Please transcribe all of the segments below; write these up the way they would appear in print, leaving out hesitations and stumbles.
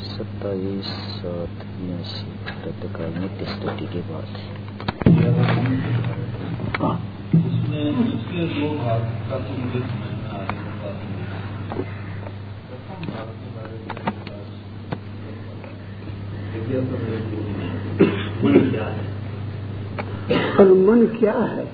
27/7/83 प्रातःकाल नित्य स्तुति के बाद उसमें उसके दो भाग का तो मुझे समझ में आ रही बात है। प्रथम भाग के बारे में मन क्या है और मन क्या है?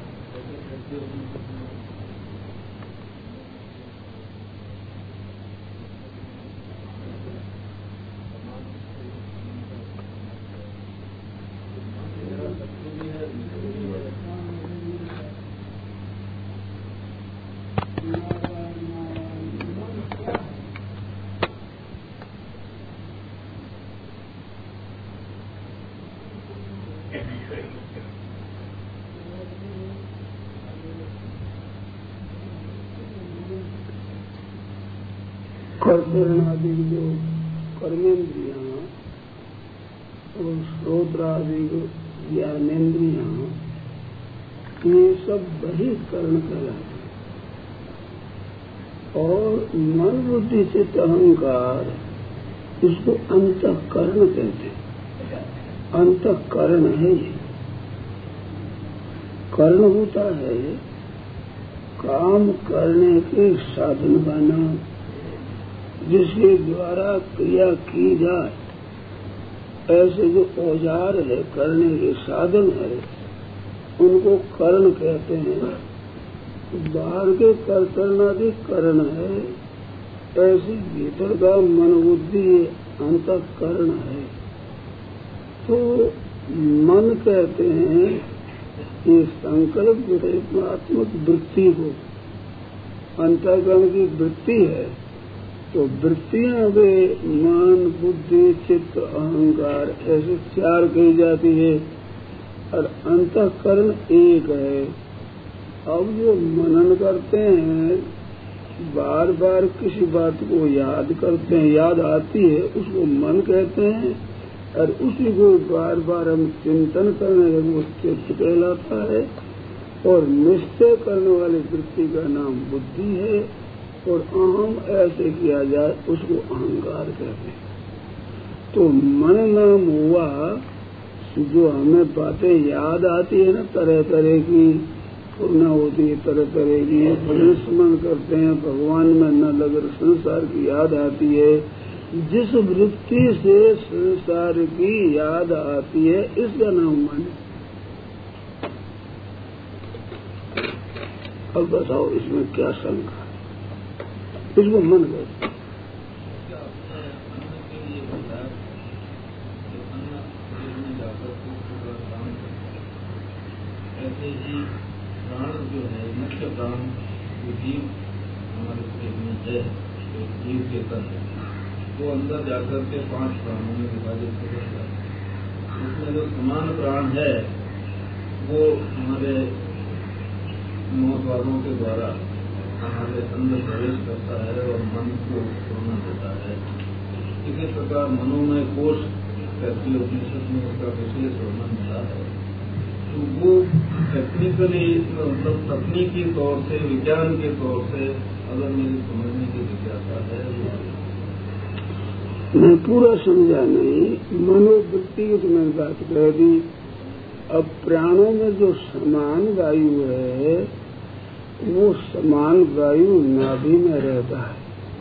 कर्तनादि जो कर्मेंद्रियां और श्रोत्रादि ज्ञानेन्द्रियां ये सब बहिष्करण कहलाते हैं। और मन बुद्धि चित्त अहंकार इसको अंतःकरण कहते हैं। अंतःकरण है ये। कर्ण होता है काम करने के साधन का नाम, जिसके द्वारा क्रिया की जाए। ऐसे जो औजार है करने के साधन है उनको कर्ण कहते हैं। बाहर के कर्तनादि कर्ण है, ऐसे भीतर का मन बुद्धि अंतःकरण है। तो मन कहते हैं ये संकल्प विकल्पात्मक वृत्ति को, अंतःकरण की वृत्ति है। तो वृत्तियां वे मन बुद्धि चित्त अहंकार ऐसे चार कही जाती है और अंतःकरण एक है। अब जो मनन करते हैं बार बार किसी बात को याद करते हैं, याद आती है उसको मन कहते हैं। और उसी को बार बार हम चिंतन करने लगे वो चित्त कहलाता है। और निश्चय करने वाली वृत्ति का नाम बुद्धि है। और अहम ऐसे किया जाए उसको अहंकार कहते हैं। तो मन नाम हुआ जो हमें बातें याद आती है ना, तरह तरह की पूर्ण होती है, तरह तरह की स्मरण करते हैं, भगवान में न लगर संसार की याद आती है। जिस वृत्ति से संसार की याद आती है इसका नाम मन। अब बताओ इसमें क्या शंका? इसको मन कहते हैं। ऐसे ही प्राण जो है मुख्य प्राण जो जीव हमारे शरीर में है, जीव चेतन है, वो अंदर जाकर के 5 प्राणों में विभाजित हो जाता है। उसमें जो समान प्राण है वो हमारे 9 द्वारों के द्वारा हमारे अंदर प्रवेश करता है और मन को पूर्ण देता है। इसी प्रकार मनोमय कोश कहती उपनिषद में उसका विशेष वर्णन मिला है। तो वो टेक्निकली मतलब तकनीकी तौर से विज्ञान के तौर से अगर मेरी समझने की जिज्ञासा है मैं पूरा समझा नहीं। मनोवृत्ति की तो मैंने बात कह दी। अब प्राणों में जो समान वायु है वो समान वायु नाभि में रहता है।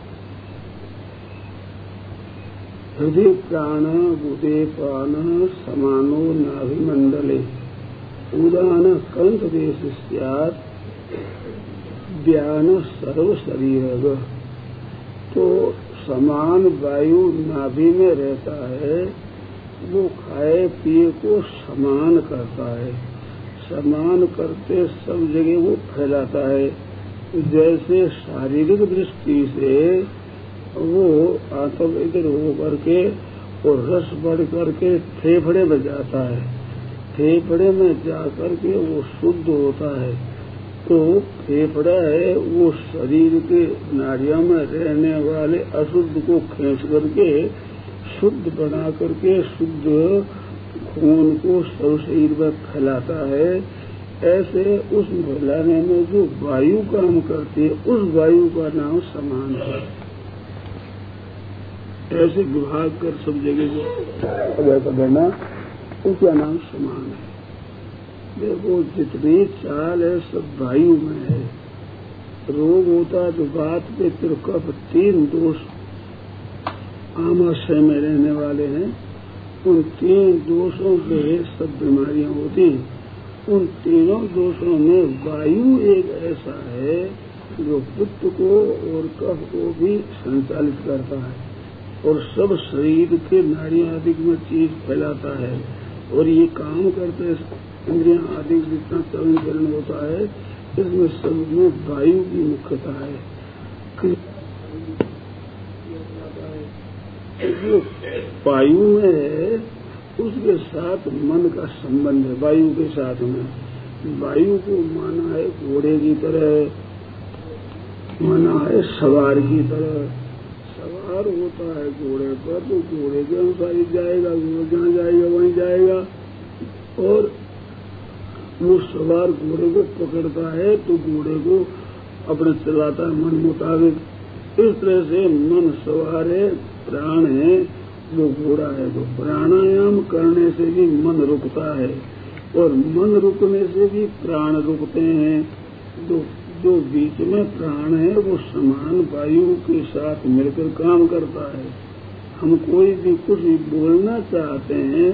हृदय प्राण बुधे प्राण समानो नाभि मंडले उदान कंठ देश स्यात् व्यान सर्व शरीर। तो समान वायु नाभि में रहता है, वो खाए पिए को समान करता है। समान करते सब जगह वो फैलाता है। जैसे शारीरिक दृष्टि से वो आत्म इधर हो करके और रस बढ़ करके फेफड़े में जाता है। फेफड़े में जाकर के वो शुद्ध होता है। तो फेफड़ा है वो शरीर के नाड़ियों में रहने वाले अशुद्ध को खींच करके शुद्ध बना करके शुद्ध खून को सर्व शरीर में फैलाता है। ऐसे उस फैलाने में जो वायु काम करती है उस वायु का नाम समान है। ऐसे विभाग कर सब जगह जो करना उसका नाम समान है। देखो जितनी चाल है सब वायु में है। रोग होता है तो बात पे कफ 3 दोष आमाशय में रहने वाले हैं। उन 3 दोषों से सब बीमारियां होती हैं। उन तीनों दोषों में वायु एक ऐसा है जो पित्त को और कफ को भी संचालित करता है और सब शरीर के नाड़ियां आदि में चीज फैलाता है और ये काम करते इंद्रियां आदि जितना चलन होता है इसमें सब में वायु की मुख्यता है। जो वायु में है उसके साथ मन का संबंध है। वायु के साथ में वायु को माना है घोड़े की तरह, माना है सवार की तरह। सवार होता है घोड़े पर तो घोड़े के अनुसार ही जाएगा, घोड़ा जहाँ जाएगा वहीं जाएगा। और वो सवार घोड़े को पकड़ता है तो घोड़े को अपने चलाता है मन मुताबिक। इस तरह से मन सवार है, प्राण है, वो घोड़ा है। तो प्राणायाम करने से भी मन रुकता है और मन रुकने से भी प्राण रुकते हैं। जो बीच में प्राण है वो समान वायु के साथ मिलकर काम करता है। हम कोई भी कुछ भी बोलना चाहते हैं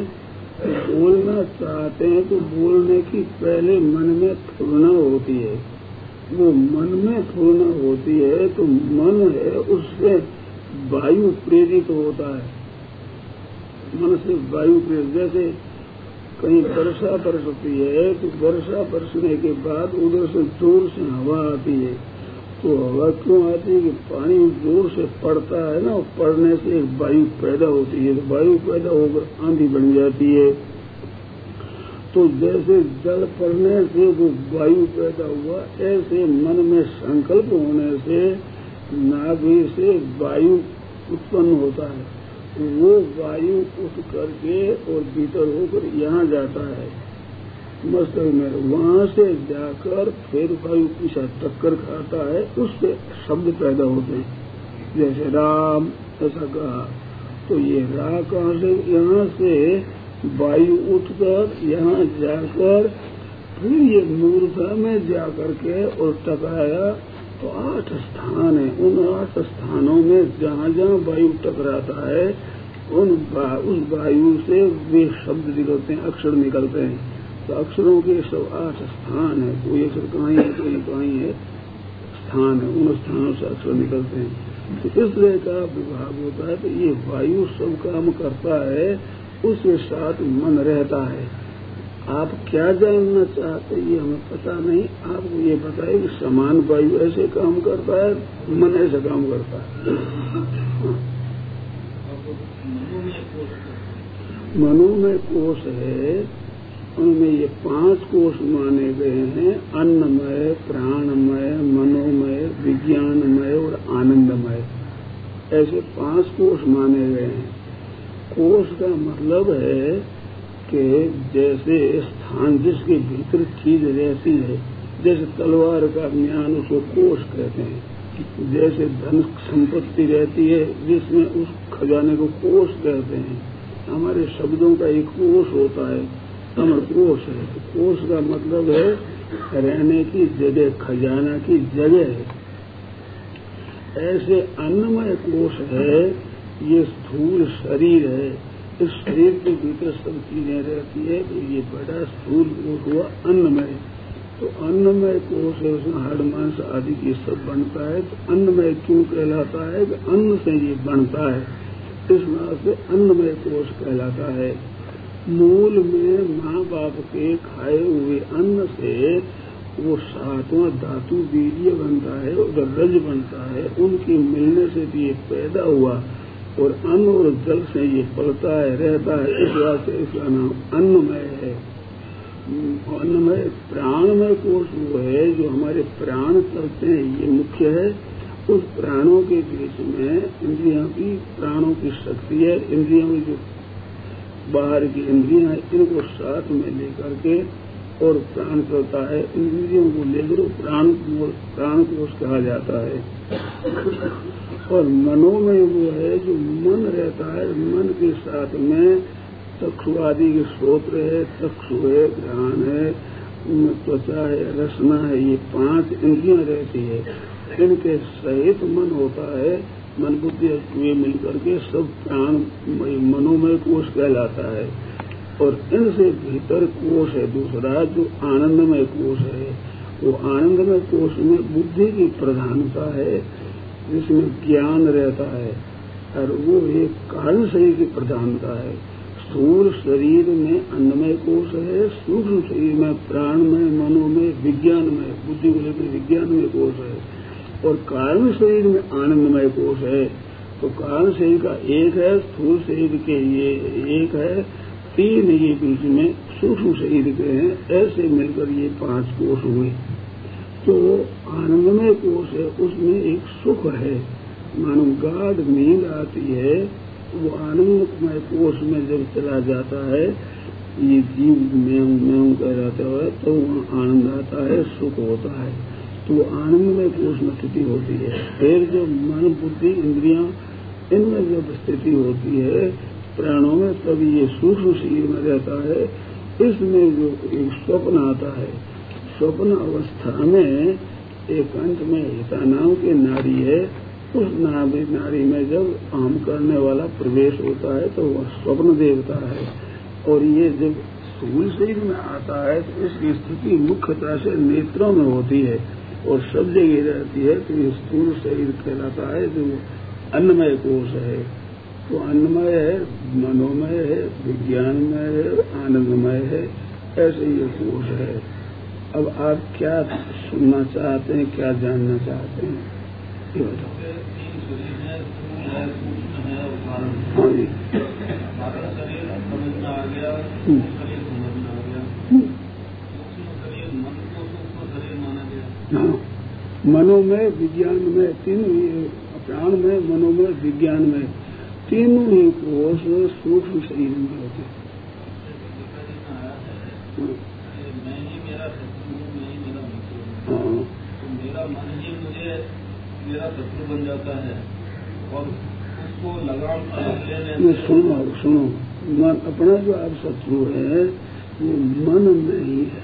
तो बोलने की पहले मन में फुरना होती है। वो मन में फुरना होती है तो मन है उससे वायु प्रेरित होता है। मन से वायु प्रेरित, जैसे कहीं वर्षा बरसती है तो वर्षा बरसने के बाद उधर से जोर से हवा आती है। तो हवा क्यों आती है कि पानी जोर से पड़ता है ना, पड़ने से एक वायु पैदा होती है। तो वायु पैदा होकर आंधी बन जाती है। तो जैसे जल पड़ने से वो वायु पैदा हुआ, ऐसे मन में संकल्प होने से नाभि से वायु उत्पन्न होता है। वो वायु उठ करके और भीतर होकर यहाँ जाता है मस्तक में। वहाँ से जाकर फिर वायु पीछा टक्कर खाता है, उससे शब्द पैदा होते हैं। जैसे राम ऐसा कहा तो ये रा कहाँ से, यहाँ से वायु उठकर यहाँ जाकर फिर ये मूर्धा में जाकर के और टकराया। तो 8 स्थान है। उन 8 स्थानों में जहाँ जहाँ वायु टकराता है उस वायु से वे शब्द निकलते हैं, अक्षर निकलते हैं। तो अक्षरों के सब 8 स्थान है। कोई अक्षर कहाँ है, कोई कहाँ है, स्थान है। उन स्थानों से अक्षर निकलते हैं। तो इस तरह का विभाग होता है। तो ये वायु सब काम करता है, उसके साथ मन रहता है। आप क्या जानना चाहते हैं ये हमें पता नहीं। आपको ये बताए कि समान वायु ऐसे काम करता है, मन ऐसे काम करता है। मनोमय कोश है, उनमें ये 5 कोश माने गए हैं। अन्नमय, प्राणमय, मनोमय, विज्ञानमय और आनंदमय, ऐसे 5 कोश माने गए हैं। कोश का मतलब है कि जैसे स्थान जिसके भीतर चीज रहती है, जैसे तलवार का ज्ञान उसको कोश कहते हैं। जैसे धन संपत्ति रहती है जिसमें उस खजाने को कोश कहते हैं। हमारे शब्दों का एक कोश होता है, अमर कोश है। तो कोश का मतलब है रहने की जगह, खजाना की जगह है। ऐसे अन्नमय कोश है, ये स्थूल शरीर है। इस शरीर के भीतर सब चीजें रहती है। तो ये बड़ा स्थूल कोश हुआ अन्नमय। तो अन्नमय कोश है, उसमें हाड़ मांस आदि की सब बनता है। तो अन्नमय क्यों कहलाता है कि अन्न से ये बनता है, इस नाम से अन्नमय कोश कहलाता है। मूल में माँ बाप के खाए हुए अन्न से वो 7वां धातु वीर्य बनता है, उधर रज बनता है। उनके मिलने से भी ये पैदा हुआ और अन्न और जल से ये पलता है, रहता है। इस बात से इसका नाम अन्नमय है। अन्नमय प्राणमय कोश वो है जो हमारे प्राण चलते हैं, ये मुख्य है। उस प्राणों के बीच में इंद्रियों की, प्राणों की शक्ति है। इंद्रियों की जो बाहर की इंद्रियां हैं इनको साथ में लेकर के और प्राण चलता है। इंद्रियों को लेकर प्राण कोश कहा जाता है। और मनोमय वो है जो मन रहता है। मन के साथ में चक्षु आदि के श्रोत्र है, चक्षु है, घ्राण है, त्वचा है, रसना है, ये 5 इंद्रियां रहती है। इनके सहित मन होता है। मन बुद्धि वे मिलकर के सब प्राण मनोमय कोश कहलाता है। और इनसे भीतर कोश है दूसरा जो आनंदमय कोश है। वो आनंदमय कोश में बुद्धि की प्रधानता है, जिसमें ज्ञान रहता है, और वो एक कारण शरीर की प्रधानता है। स्थूल शरीर में अन्नमय कोश है, सूक्ष्म शरीर में प्राणमय, मनोमय, विज्ञानमय, बुद्धि को लेकर विज्ञानमय कोश है, और कारण शरीर में आनंदमय कोश है। तो कारण शरीर का एक है, स्थूल शरीर के ये एक है, 3 ये बीच में सूक्ष्म शरीर के हैं। ऐसे मिलकर ये 5 कोश हुए। तो आनंदमय कोश है, उसमें एक सुख है। मानो गाढ़ नींद आती है, वो आनंदमय कोश में जब चला जाता है, ये जीव मैं कह जाता है, तो वहाँ आनंद आता है, सुख होता है। तो आनंदमय कोश में स्थिति होती है। फिर जब मन बुद्धि इंद्रियां इनमें जब स्थिति होती है प्राणों में, तब ये सूक्ष्म शरीर में रहता है। इसमें जो एक स्वप्न आता है, स्वप्न अवस्था में एक अंत में हिता नाम की नारी है। उस नारी में जब आम करने वाला प्रवेश होता है तो वह स्वप्न देवता है। और ये जब स्थूल शरीर में आता है तो इसकी स्थिति मुख्यतः से नेत्रों में होती है और सब जगह रहती है। तो ये स्थूल शरीर कहलाता है जो अन्नमय कोश है। तो अन्नमय है, मनोमय है, विज्ञानमय है, आनंदमय है, ऐसे ये कोश है। अब आप क्या सुनना चाहते हैं, क्या जानना चाहते हैं, ये बताओ। हाँ जी, शरीर समझ में आ गया, शरीर समझ में आ गया, शरीर मन को सूक्ष्म शरीर माना गया। हाँ, मनोमय, विज्ञानमय, तीनों प्राण में, मनोमय, विज्ञानमय, तीनों ही कोश सूक्ष्म शरीर में होते हैं। मैं ही मेरा शत्रु हूँ, मैं ही मेरा मित्र हूँ। हाँ, तो मेरा मन ही मुझे मेरा शत्रु बन जाता है और उसको लगाम लेने। सुनो, मन अपना जो आप शत्रु है वो मन नहीं है।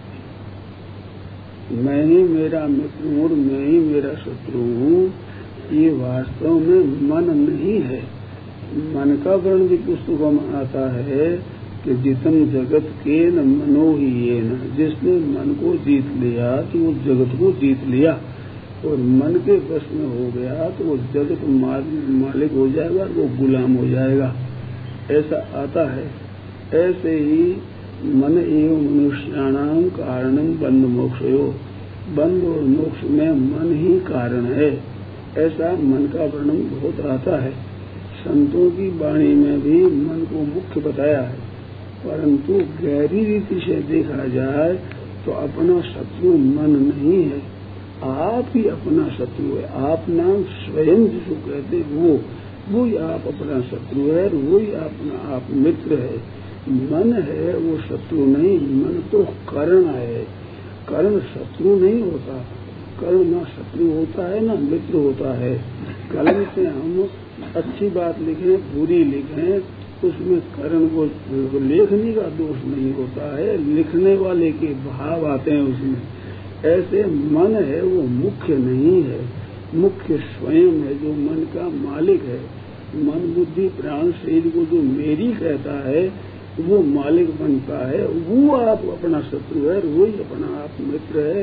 मैं ही मेरा मित्र हूँ, मैं ही मेरा शत्रु हूँ, ये वास्तव में मन नहीं है। मन का वर्णन भी पुस्तकों में आता है कि जितम जगत के न मनो ही ये न, जिसने मन को जीत लिया तो वो जगत को जीत लिया, और मन के वश में हो गया तो वो जगत मालिक हो जाएगा, वो गुलाम हो जाएगा। ऐसा आता है। ऐसे ही मन एवं मनुष्याणाम कारणम बंध मोक्षयो, बंध और मोक्ष में मन ही कारण है। ऐसा मन का वर्णन बहुत आता है। संतों की वाणी में भी मन को मुख्य बताया है, परंतु गहरी रीति से देखा जाए तो अपना शत्रु मन नहीं है, आप ही अपना शत्रु है। आप नाम स्वयं जिसको कहते हैं वो ही आप अपना शत्रु है, वो ही अपना आप मित्र है। मन है वो शत्रु नहीं। मन तो कर्ण है, कर्ण शत्रु नहीं होता। कर्ण ना शत्रु होता है ना मित्र होता है। कलम से हम अच्छी बात लिखें, बुरी लिखें, उसमें कर्ण को लेखनी का दोष नहीं होता है, लिखने वाले के भाव आते हैं उसमें। ऐसे मन है वो मुख्य नहीं है, मुख्य स्वयं है जो मन का मालिक है। मन बुद्धि प्राण शरीर को जो मेरी कहता है वो मालिक बनता है, वो आप अपना शत्रु है, वो ही अपना आप मित्र है।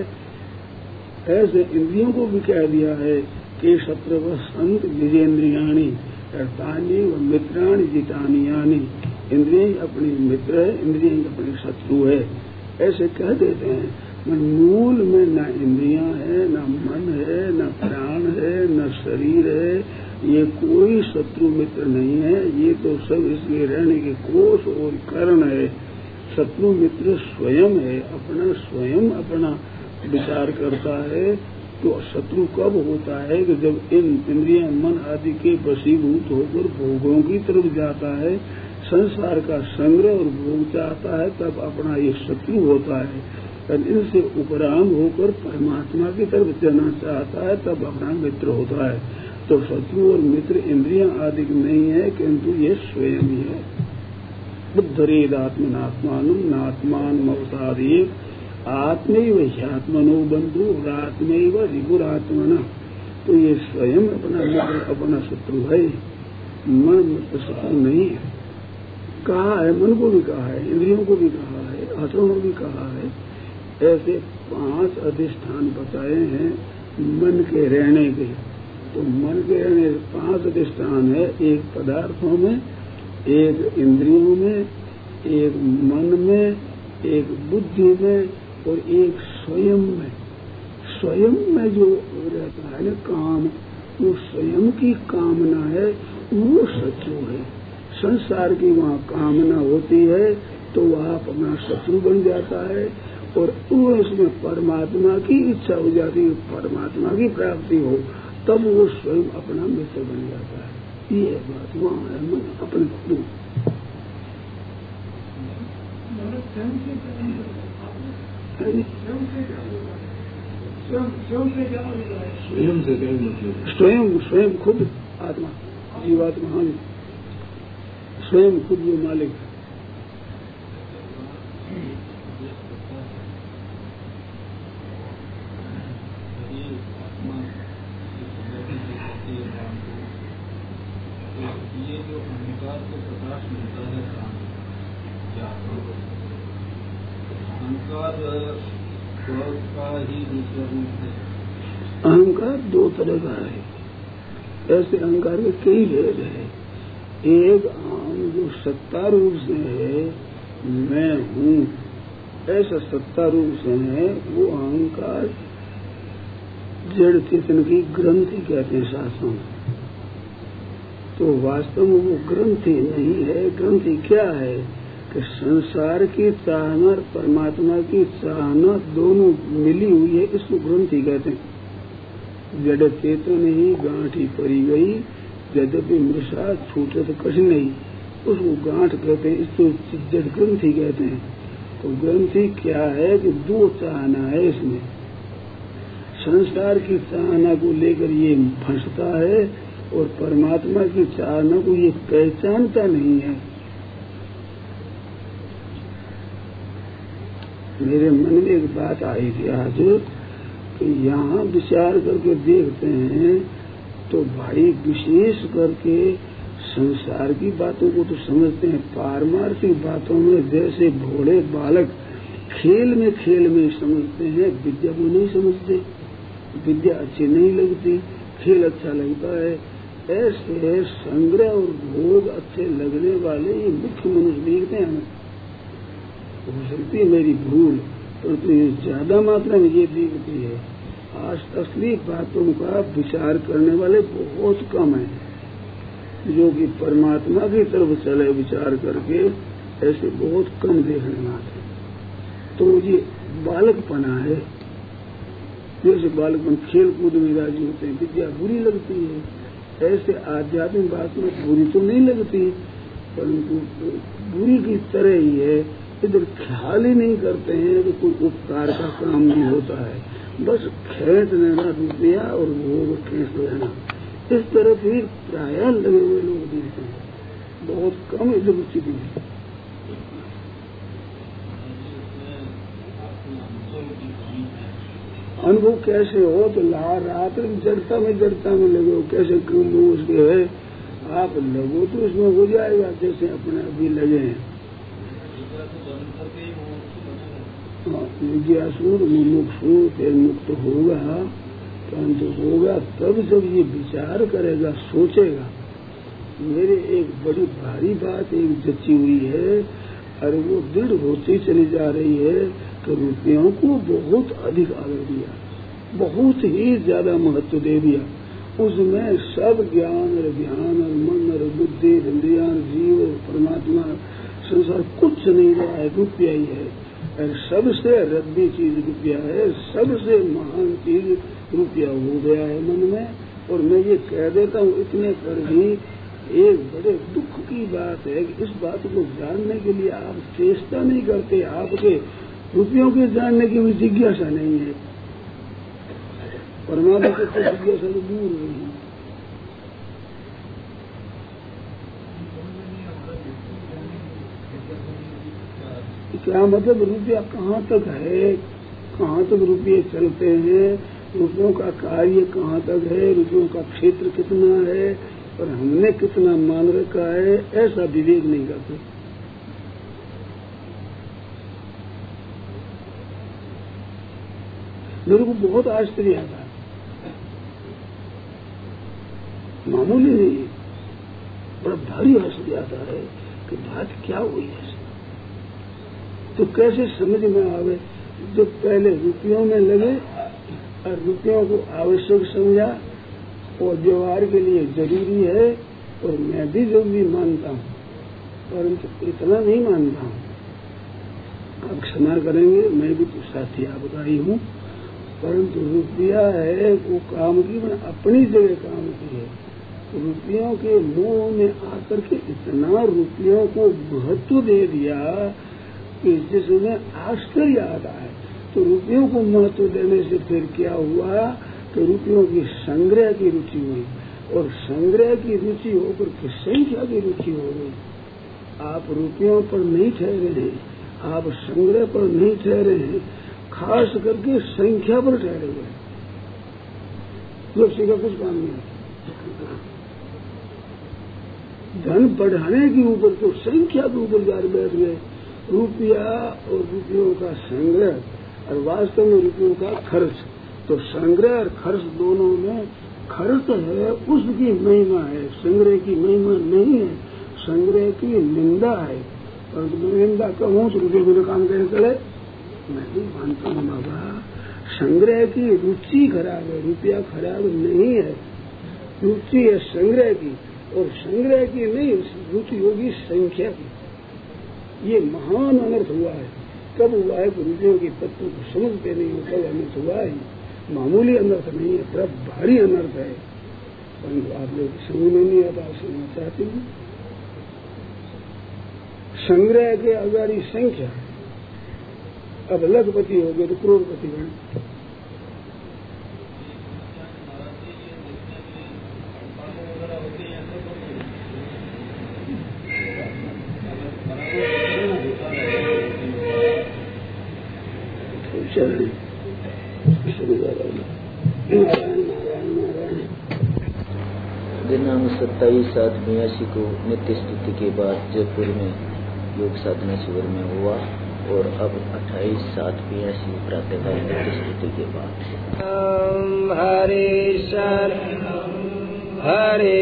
ऐसे इंद्रियों को भी कह दिया है कि शत्रु संत विजेन्द्रियाणी तानी व मित्राणी जितानियानी। इंद्रिय अपनी मित्र है, इंद्रिय अपनी शत्रु है, ऐसे कह देते हैं। मूल में न इंद्रियां है, न मन है, न प्राण है, न शरीर है, ये कोई शत्रु मित्र नहीं है। ये तो सब इसके रहने के कोष और कारण है। शत्रु मित्र स्वयं है, अपना स्वयं अपना विचार करता है। तो शत्रु कब होता है कि जब इन इंद्रियां मन आदि के वशीभूत होकर भोगों की तरफ जाता है, संसार का संग्रह और भोग चाहता है, तब अपना ये शत्रु होता है। और इनसे उपराम होकर परमात्मा की तरफ जाना चाहता है, तब अपना मित्र होता है। तो शत्रु और मित्र इंद्रियां आदि नहीं है, किंतु ये स्वयं ही है। बुद्धरेद आत्मनात्मानुम नात्मान मवसादे आत्मैव ह्यात्मनो बंधु आत्मैव रिपुरात्मना। तो ये स्वयं अपना मित्र अपना शत्रु है, मन मित्र शत्रु नहीं है। कहा है, मन को भी कहा है, इंद्रियों को भी कहा है, आत्मा को भी कहा है। ऐसे 5 अधिष्ठान बताए हैं मन के रहने के। तो मन के रहने 5 अधिष्ठान है, एक पदार्थों में, एक इंद्रियों में, एक मन में, एक बुद्धि में और एक स्वयं में। स्वयं में जो रहता है ना काम, वो स्वयं की कामना है, वो शत्रु है। संसार की वहाँ कामना होती है तो वह अपना शत्रु बन जाता है, और उसमें परमात्मा की इच्छा हो जाती है, परमात्मा की प्राप्ति हो, तब वो स्वयं अपना मित्र बन जाता है। ये बात वहाँ है, मन अपने खुद स्वयं खुद आत्मा जीवात्मा, हाँ स्वयं खुद जो मालिक है। ये जो अहंकार को प्रकाश मिलता है अहंकार का ही दूसरा रूप है। अहंकार 2 तरह का है। ऐसे अहंकार के कई भेद है। एक जो सत्ता रूप से है, मैं हूँ, ऐसा सत्ता रूप से है, वो अहंकार जड़ चेतन की ग्रंथि कहते हैं शास्त्रों में। तो वास्तव में वो ग्रंथि नहीं है। ग्रंथि क्या है कि संसार की चाहना और परमात्मा की चाहना दोनों मिली हुई है, इसको ग्रंथि कहते हैं। जड़ चेतन ही गांठी पड़ी गई, यद्यपि मृषा छूटत कछ नहीं, उसको गांठ कहते हैं, इसको जड़ ग्रंथि कहते हैं। तो ग्रंथि क्या है कि 2 चाहना है इसमें। संसार की चाहना को लेकर ये फंसता है और परमात्मा की चाहना को ये पहचानता नहीं है। मेरे मन में एक बात आई थी आज कि यहाँ विचार करके देखते हैं तो भाई विशेष करके संसार की बातों को तो समझते हैं, पारमार्थिक बातों में जैसे भोले बालक खेल में समझते हैं, विद्या को नहीं समझते। विद्या अच्छी नहीं लगती, खेल अच्छा लगता है। ऐसे संग्रह और भोग अच्छे लगने वाले ये मुख्य मनुष्य दिखते हैं हमें। हो सकती है मेरी भूल, परंतु ये ज्यादा मात्रा में ये दिखती है। आज असली बातों का विचार करने वाले बहुत कम हैं, जो कि परमात्मा की तरफ चले विचार करके, ऐसे बहुत कम देखने में आते। तो ये बालकपना है। जैसे बालकपन खेल कूद में राजी होते हैं, विद्या बुरी लगती है, ऐसे आध्यात्मिक बात में बुरी तो नहीं लगती, परंतु बुरी की तरह ही है। इधर ख्याल ही नहीं करते हैं तो कोई उपकार का काम नहीं होता है, बस खेत लेना रुपया और भोग खेत लेना, इस तरफ ही प्राय लगे हुए लोग दिखते हैं, बहुत कम इधर रुचि दिखती है। अनुभव कैसे हो तो रात जड़ता में लगे हो, कैसे क्यों लोग उसके है, आप लगो तो उसमें हो जाएगा जैसे अपने अभी लगे हैं। जिज्ञासु मुमुक्षु फिर मुक्त होगा, परंतु होगा तब जब ये विचार करेगा, सोचेगा। मेरे एक बड़ी भारी बात एक जची हुई है, और वो दृढ़ होती चली जा रही है कि रुपयों को बहुत अधिक आदर दिया, बहुत ही ज्यादा महत्व दे दिया। उसमें सब ज्ञान और ध्यान और मन और बुद्धि इंद्रियां जीव और परमात्मा संसार कुछ नहीं रहा है, रुपया ही है। और सबसे रद्दी चीज रुपया है, सबसे महान चीज रुपया हो गया है मन में। और मैं ये कह देता हूँ इतने पर भी एक बड़े दुख की बात है कि इस बात को जानने के लिए आप चेष्टा नहीं करते, आपके रुपयों के जानने की भी जिज्ञासा नहीं है। परमात्मा की जिज्ञासा तो दूर रही, क्या मतलब रुपया कहाँ तक है, कहाँ तक रुपये चलते हैं, रुपयों का कार्य कहाँ तक है, रुपयों का क्षेत्र कितना है और हमने कितना मान रखा है, ऐसा विवेक नहीं करते। मेरे को बहुत आश्चर्य आता है, मामूली नहीं, बड़ा भारी आश्चर्य आता है कि बात क्या हुई है। तो कैसे समझ में आवे, जो पहले रुपयों में लगे और रुपयों को आवश्यक समझा और व्यवहार के लिए जरूरी है, और मैं भी जरूरी मानता हूँ, परंतु इतना नहीं मानता हूँ। आप क्षमा करेंगे, मैं भी तो साथी आपका ही हूँ, परंतु रुपया है वो काम की, मैंने अपनी जगह काम की है। रुपयों के मोह में आकर के इतना रुपयों को महत्व दे दिया कि जिसमें आश्चर्य आता है। तो रुपयों को महत्व देने से फिर क्या हुआ कि रुपयों की संग्रह की रुचि हुई, और संग्रह की रुचि होकर के संख्या की रुचि हो गई। आप रुपयों पर नहीं ठहरे हैं, आप संग्रह पर नहीं ठहरे हैं, खास करके संख्या पर ठहरे हुए। जोशी का कुछ काम नहीं, धन बढ़ाने के ऊपर तो संख्या के ऊपर जाकर बैठ गए। रुपया और रुपयों का संग्रह और वास्तव में रुपयों का खर्च, तो संग्रह और खर्च दोनों में खर्च है उसकी महिमा है, संग्रह की महिमा नहीं है, संग्रह की निंदा है। और निंदा कहूँ तो रुपये बिना काम कैसे चले, मैं नहीं मानता हूँ बाबा। संग्रह की रुचि खराब है, रुपया खराब नहीं है, रुचि है संग्रह की, और संग्रह की नहीं रुचि होगी संख्या की। ये महान अनर्थ हुआ है। कब हुआ है कि रुपयों की तत्व को समझते नहीं हो, कब अनर्थ हुआ है। मामूली अनर्थ नहीं है, बड़ा भारी अनर्थ है, परंतु आप लोग समझ में नहीं आता, समझना चाहते हैं। संग्रह के अगर ही संख्या, अब लखपति हो गए तो करोड़पति बने। दिनांक 27/7/82 को नित्य स्तुति के बाद जयपुर में योग साधना शिविर में हुआ, और अब 28/7/82 प्रातःकाल नित्य स्तुति के बाद। हरे शरणं हरे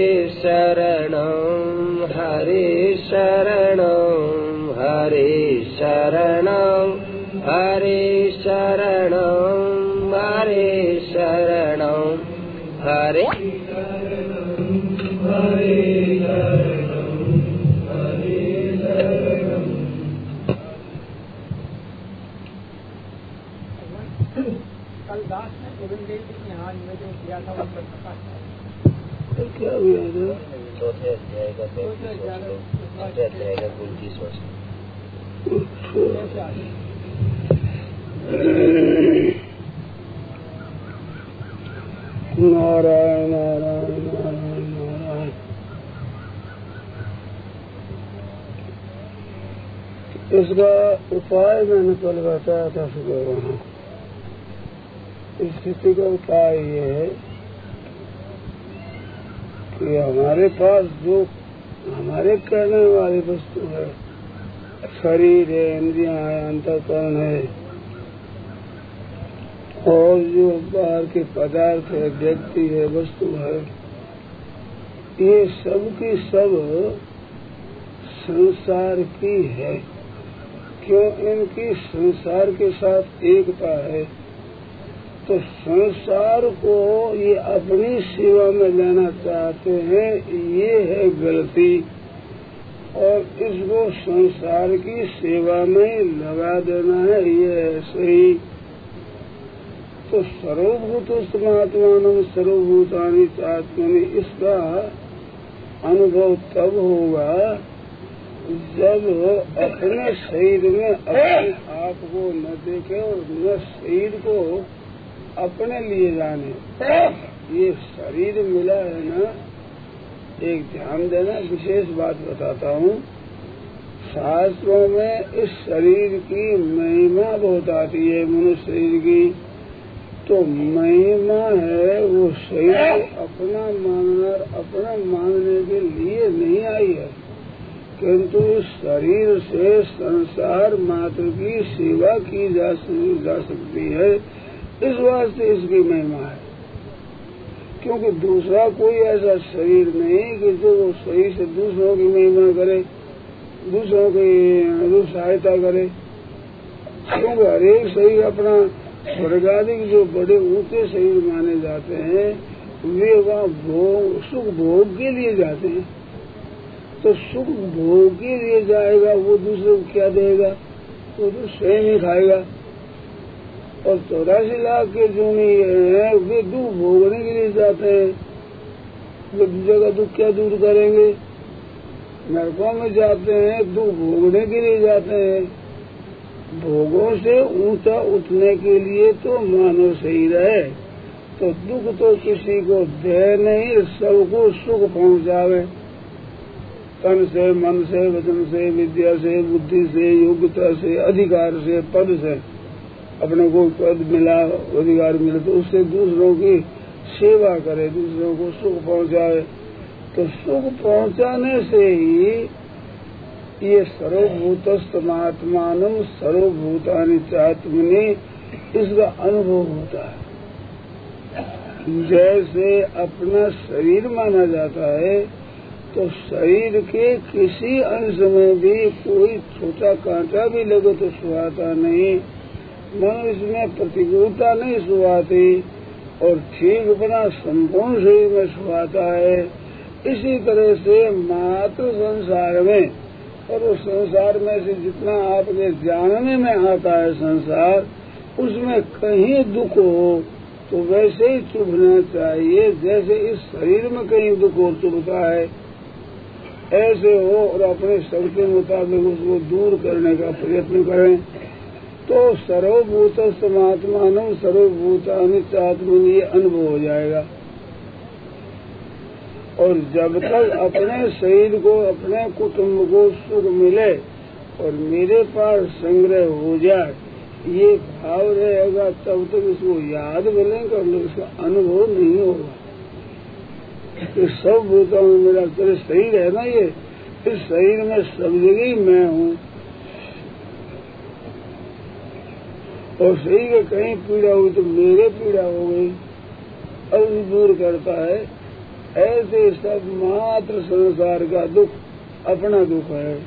शरणं हरे शरणं हरे शरणं हरे शरणं हरे शरणं हरे कल दास ने गोविंद देव जी यहाँ निवेदन किया था, वो प्रकाश क्या हुआ था? चौथे अध्याय का 29 वर्ष। नारायण नारायण नारायण नारायण। इसका उपाय मैंने कल बताया था सुबह वहाँ। स्थिति का उपाय ये है कि हमारे पास जो हमारे करने वाली वस्तु है, शरीर है, इंद्रियां है, अंतःकरण है, और जो बाहर के पदार्थ है, व्यक्ति है, वस्तु है, ये सब की सब संसार की है। क्यों? इनकी संसार के साथ एकता है, तो संसार को ये अपनी सेवा में लेना चाहते हैं, ये है गलती, और इसको संसार की सेवा में लगा देना है, ये है सही। तो सर्वभूतस्थमात्मानं सर्वभूतानि चात्मनि, इसका अनुभव तब होगा जब अपने शरीर में अपने आप को न देखे और न शरीर को अपने लिए जाने। ये शरीर मिला है ना, एक ध्यान देना, विशेष बात बताता हूँ। शास्त्रों में इस शरीर की महिमा बहुत आती है। मनुष्य शरीर की तो महिमा है, वो शरीर अपना मानने के लिए नहीं आई है, किंतु इस शरीर से संसार मात्र की सेवा की जा सकती है। इस वास्ते इसकी महिमा है, क्योंकि दूसरा कोई ऐसा शरीर नहीं कि जो वो शरीर से दूसरों की महिमा करे, दूसरों की सहायता करे। क्योंकि हरेक शरीर अपना स्वर्ग आदि जो बड़े ऊंचे शरीर माने जाते हैं, वे वहाँ सुख भोग के लिए जाते हैं। तो सुख भोग के लिए जाएगा, वो दूसरे को क्या देगा? वो तो स्वयं ही खाएगा। और 84 लाख के जो हैं वे दुख भोगने के लिए जाते हैं। वे दूसरे का दुख क्या दूर करेंगे? नरकों में जाते हैं, दुख भोगने के लिए जाते हैं। भोगों से ऊंचा उठने के लिए तो मानव शरीर है, तो दुख तो किसी को दे नहीं, सबको सुख पहुंचावे। तन से, मन से, वचन से, विद्या से, बुद्धि से, योग्यता से, अधिकार से, पद से। अपने को पद मिला, अधिकार मिले तो उससे दूसरों की सेवा करे, दूसरों को सुख पहुंचाए। तो सुख पहुंचाने से ही ये सर्वभूतस्तमात्मानम सर्वभूतानि चात्मनि इसका अनुभव होता है। जैसे अपना शरीर माना जाता है, तो शरीर के किसी अंश में भी कोई छोटा कांटा भी लगे तो सुहाता नहीं, मन इसमें प्रतिकूलता नहीं सुहाती, और ठीक बना संपूर्ण शरीर में सुहाता है। इसी तरह से मात्र संसार में, और उस संसार में से जितना आपके जानने में आता है संसार, उसमें कहीं दुख हो तो वैसे ही चुभना चाहिए जैसे इस शरीर में कहीं दुख हो चुभता है, ऐसे हो। और अपने शरीर के मुताबिक उसको दूर करने का प्रयत्न करें, तो सर्वभूतस्तमात्मानं सर्वभूतानि चात्मनि ये अनुभव हो जाएगा। और जब तक अपने शरीर को, अपने कुटुंब को सुख मिले और मेरे पास संग्रह हो जाए, ये भाव रहेगा, तब तक इसको याद भले कर लो, इसका अनुभव नहीं होगा। इस सब भूतों में मेरा तेरे शरीर है ना, ये इस शरीर में सब जगह ही मैं हूँ। और शरीर के कहीं पीड़ा हुई तो मेरे पीड़ा हो गई, अब दूर करता है। ऐसे सब मात्र संसार का दुख अपना दुख है।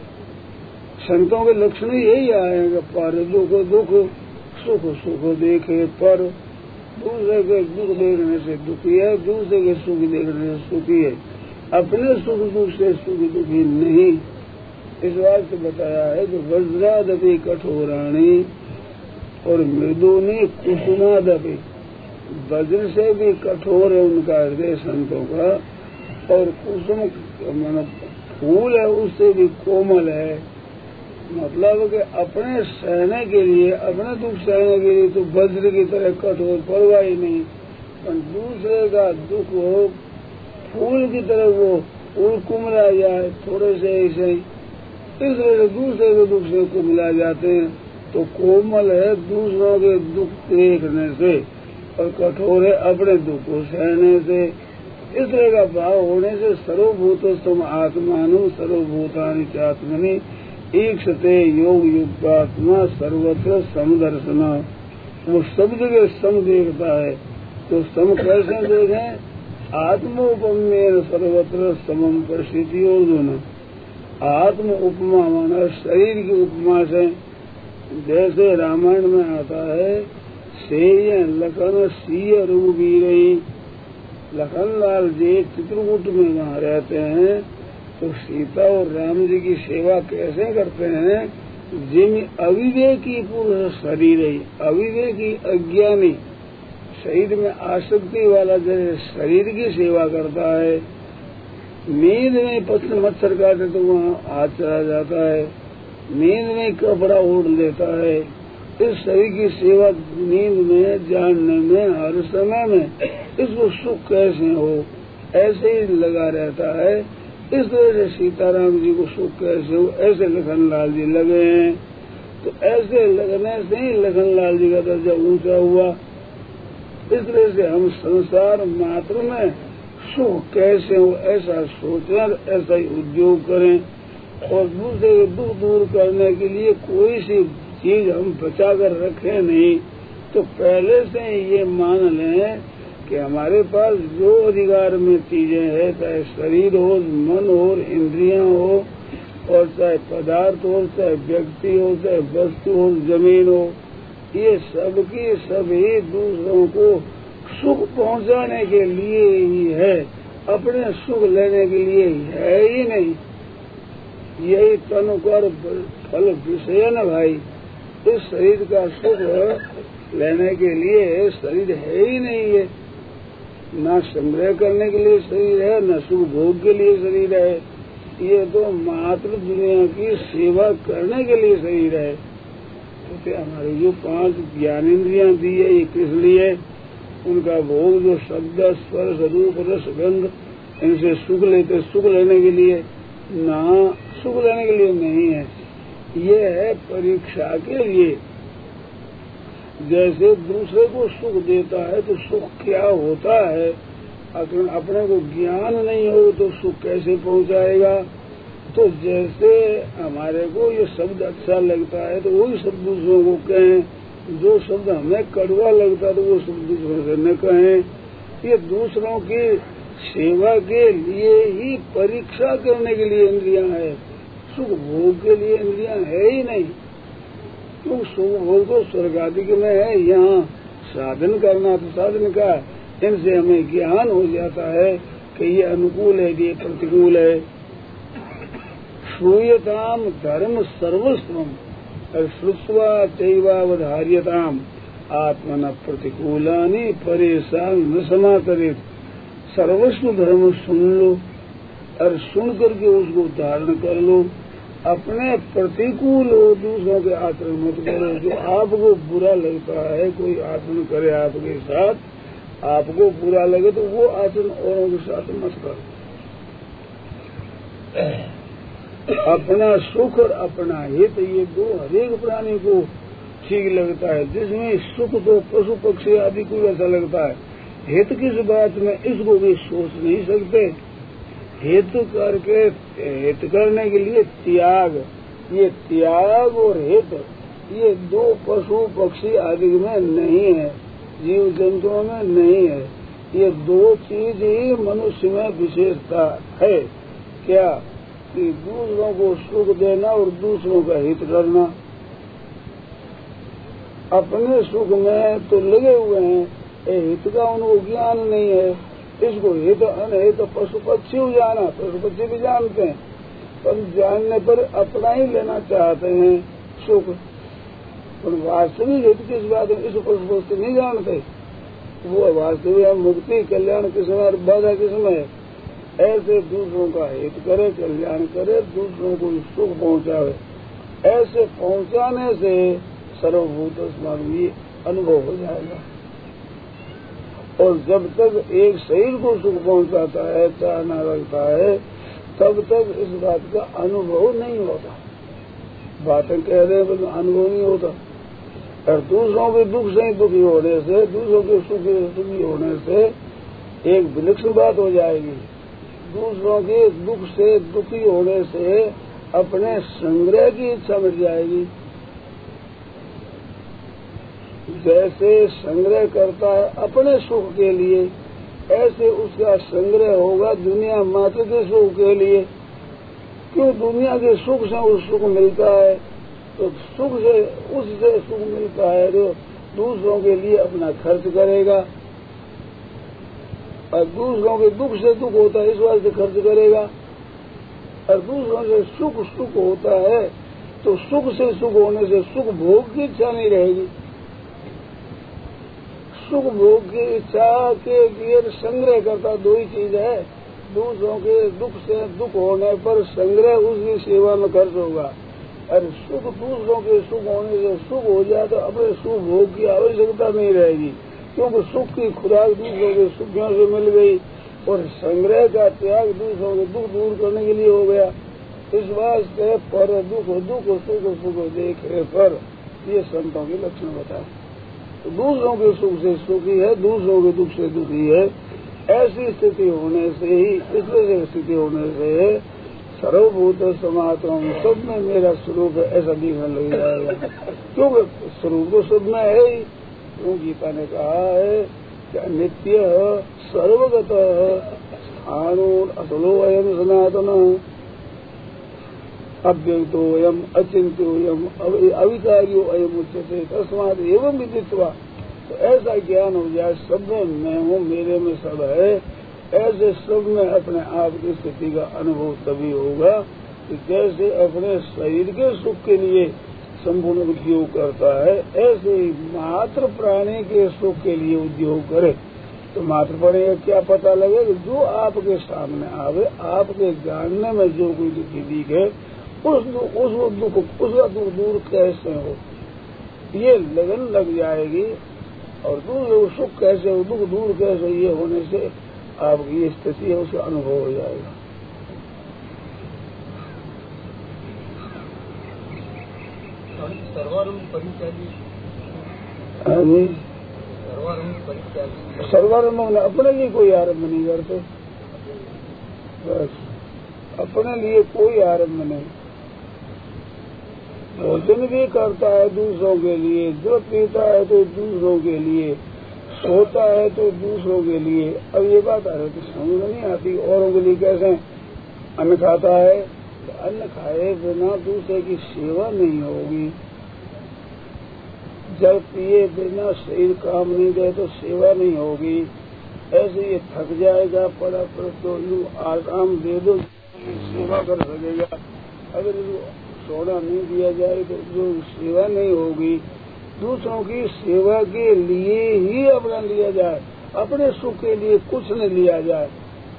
संतों के लक्षण यही आएगा, पर दुख दुख, सुख सुख देखे पर। दूसरे के दुख देखने से दुखी है, दूसरे के सुख देखने से सुखी है, अपने सुख दुख से सुखी दुखी नहीं। इस बात से बताया है कि वज्रादपि कठोराणी और मृदुनी कुसुमादपि, वज्र से भी कठोर है उनका हृदय संतों का, और कुसुम फूल है उससे भी कोमल है। मतलब कि अपने सहने के लिए, अपने दुख सहने के लिए तो वज्र की तरह कठोर परवाह ही नहीं, पर दूसरे का दुख हो फूल की तरह वो फूल कुमला जाए थोड़े से ऐसे ही, इसलिए दूसरे के दुख से कुमला जाते हैं। तो कोमल है दूसरों के दुख देखने से, और कठोर है अपने दुख को सहने से। इस तरह का भाव होने से सर्वभूतस्तम आत्मानं सर्वभूतानि चात्मनि ईक्षते योग युक्तात्मा सर्वत्र समदर्शना। वो सब जगह सम देखता है। तो सम कैसे देखें? आत्मोपमेन सर्वत्र समम परिस्थितियों। आत्म उपमा माना शरीर की उपमा से, जैसे रामायण में आता है, सेय लखन सीय रघुवीरई। लखनलाल जी चित्रकूट में वहाँ रहते हैं, तो सीता और राम जी की सेवा कैसे करते हैं? जिन अविवेकी पुरुष शरीर ही, अविवेकी अज्ञानी शरीर में आसक्ति वाला जैसे शरीर की सेवा करता है, नींद में पत्नी मच्छर काटे तो वहाँ हाथ चला जाता है, नींद में कपड़ा ओढ़ लेता है। इस शरीर की सेवा नींद में, जानने में, हर समय में इसको सुख कैसे हो, ऐसे ही लगा रहता है। इस तरह से सीताराम जी को सुख कैसे हो, ऐसे लखनलाल जी लगे हैं। तो ऐसे लगने से ही लखनलाल जी का दर्जा ऊंचा हुआ। इस तरह से हम संसार मात्र में सुख कैसे हो ऐसा सोचें, ऐसा ही उद्योग करें। और दूसरे के दुख दूर करने के लिए कोई सी चीज हम बचा कर रखें नहीं, तो पहले से ही ये मान लें कि हमारे पास जो अधिकार में चीजें हैं, चाहे शरीर हो, मन हो, इंद्रियां हो, और चाहे पदार्थ हो, चाहे व्यक्ति हो, चाहे वस्तु हो, जमीन हो, ये सबकी सभी दूसरों को सुख पहुंचाने के लिए ही है, अपने सुख लेने के लिए है ही नहीं। यही तनुकर फल विषय न भाई। इस शरीर का सुख लेने के लिए शरीर है ही नहीं है, न संग्रह करने के लिए शरीर है, न सुख भोग के लिए शरीर है। ये तो मात्र दुनिया की सेवा करने के लिए शरीर है। तो हमारे जो 5 ज्ञानेंद्रियां दी है, ये किस लिए? उनका भोग जो शब्द, स्पर्श, रूप, रस, गंध, इनसे सुख लेते, सुख लेने के लिए ना, सुख लेने के लिए नहीं है। ये है परीक्षा के लिए। जैसे दूसरे को सुख देता है तो सुख क्या होता है, अपने को ज्ञान नहीं हो तो सुख कैसे पहुंचाएगा? तो जैसे हमारे को ये शब्द अच्छा लगता है तो वही शब्द दूसरों को कहें, जो शब्द हमें कड़वा लगता है तो वो शब्द दूसरों से न कहें। ये दूसरों की सेवा के लिए ही परीक्षा करने के लिए इंद्रियां है, सुख भोग के लिए इंद्रियां है ही नहीं। क्यों? सुख भोग तो स्वर्ग आदि में है, यहाँ साधन करना तो साधन का, इनसे हमें ज्ञान हो जाता है कि ये अनुकूल है, ये प्रतिकूल है। श्रूयताम धर्म सर्वस्वम और श्रुत्वा चैवावधार्यताम आत्मन प्रतिकूलानि परेशान न समातरित। सर्वस्व धर्म सुन लो और सुन करके उसको धारण कर लो। अपने प्रतिकूल हो दूसरों के आचरण मत करो। जो आपको बुरा लगता है, कोई आचरण करे आपके साथ, आपको बुरा लगे तो वो आचरण औरों के साथ मत करो। अपना सुख और अपना हित, ये दो हरेक प्राणी को ठीक लगता है। जिसमें सुख तो पशु पक्षी आदि को ऐसा लगता है, हित किस बात में, इसको भी सोच नहीं सकते। हित करके, हित करने के लिए त्याग, ये त्याग और हित, ये दो पशु पक्षी आदि में नहीं है, जीव जंतुओं में नहीं है। ये दो चीज ही मनुष्य में विशेषता है। क्या? कि दूसरों को सुख देना और दूसरों का हित करना। अपने सुख में तो लगे हुए हैं, हित का उनको ज्ञान नहीं है। इसको हित अनहित पशु पक्षी भी जाना, पशु पक्षी भी जानते हैं, पर जानने पर अपना ही लेना चाहते हैं सुख। पर वास्तविक हित किस बात है, इस पशु पक्षी नहीं जानते। वो वास्तविक मुक्ति कल्याण किसमें और बाधा किसमें है। ऐसे दूसरों का हित करे, कल्याण करे, दूसरों को सुख पहुंचावे। ऐसे पहुंचाने से सर्वभूत स्मरण अनुभव हो जाएगा। और जब तक एक शरीर को सुख पहुंचाता है, चाहना रखता है, तब तक इस बात का अनुभव नहीं होता। बातें कह रहे हैं, अनुभव नहीं होता। और दूसरों के दुख से दुखी होने से, दूसरों के सुख से सुखी होने से एक विलक्षण बात हो जाएगी। दूसरों के दुख से दुखी होने से अपने संग्रह की इच्छा मिट जाएगी। जैसे संग्रह करता है अपने सुख के लिए, ऐसे उसका संग्रह होगा दुनिया मात्र के सुख के लिए। क्यों? दुनिया के सुख से उस सुख मिलता है, तो सुख से उससे सुख मिलता है तो दूसरों के लिए अपना खर्च करेगा। और दूसरों के दुख से दुख होता है, इस वास्ते खर्च करेगा। और दूसरों से सुख सुख होता है तो सुख से सुख होने से सुख भोग की इच्छा नहीं रहेगी। सुख भोग की इच्छा के लिए संग्रह करता दो ही चीज है। दूसरों के दुख से दुख होने पर संग्रह उसकी सेवा में खर्च होगा। और सुख दूसरों के सुख होने से सुख हो जाए तो अपने सुख भोग की आवश्यकता नहीं रहेगी, क्योंकि सुख की खुराक दूसरों के सुखों से मिल गई। और संग्रह का त्याग दूसरों के दुख दूर करने के लिए हो गया। इस वास्ते पर दुख सुख देखे पर ये संतों के लक्षण बताए। तो दूसरों के सुख से सुखी है, दूसरों के दुख से दुखी है। ऐसी स्थिति होने से ही, इस तरह की स्थिति होने से सर्वभूत समात्मा सब में मेरा स्वरूप है ऐसा दिखने लग जाएगा। क्योंकि स्वरूप तो सब में है ही। क्यों गीता ने कहा है कि नित्य सर्वगत स्थानो असलो अयम सनातन अव्यक्तो अयम अचिंत्यो अयम अविकार्यो अयम उच्यते तस्मात् एवं विदित्वा। तो ऐसा ज्ञान हो जाए सब में मैं हूँ, मेरे में सब है। ऐसे सब में अपने आप की स्थिति का अनुभव तभी होगा कि जैसे अपने शरीर के सुख के लिए संपूर्ण उद्योग करता है, ऐसे ही मात्र प्राणी के सुख के लिए उद्योग करे। तो मात्र प्राणी का क्या पता लगे कि जो आपके सामने आवे, आपके जानने में जो कोई दुखी दिखे, उसका दुख दूर कैसे हो, ये लगन लग जाएगी। और दूर सुख कैसे हो, दुख दूर कैसे, ये होने से आपकी ये स्थिति है उसका अनुभव हो जाएगा। सर्वारंभ में अपने लिए कोई आरंभ नहीं करते, बस अपने लिए कोई आरंभ नहीं। भोजन भी करता है दूसरों के लिए, जो पीता है तो दूसरों के लिए, सोता है तो दूसरों के लिए। अब ये बात आ रही थी, समझ नहीं आती औरों के लिए कैसे अन्न खाता है। तो अन्न खाए बिना दूसरे की सेवा नहीं होगी। जल पिए बिना शरीर काम नहीं दे तो सेवा नहीं होगी। ऐसे ये थक जाएगा, पड़ा पर तो यू आराम दे दो, सेवा कर सकेगा। अगर सोना नहीं दिया जाए तो जो सेवा नहीं होगी। दूसरों की सेवा के लिए ही अपना लिया जाए, अपने सुख के लिए कुछ न लिया जाए।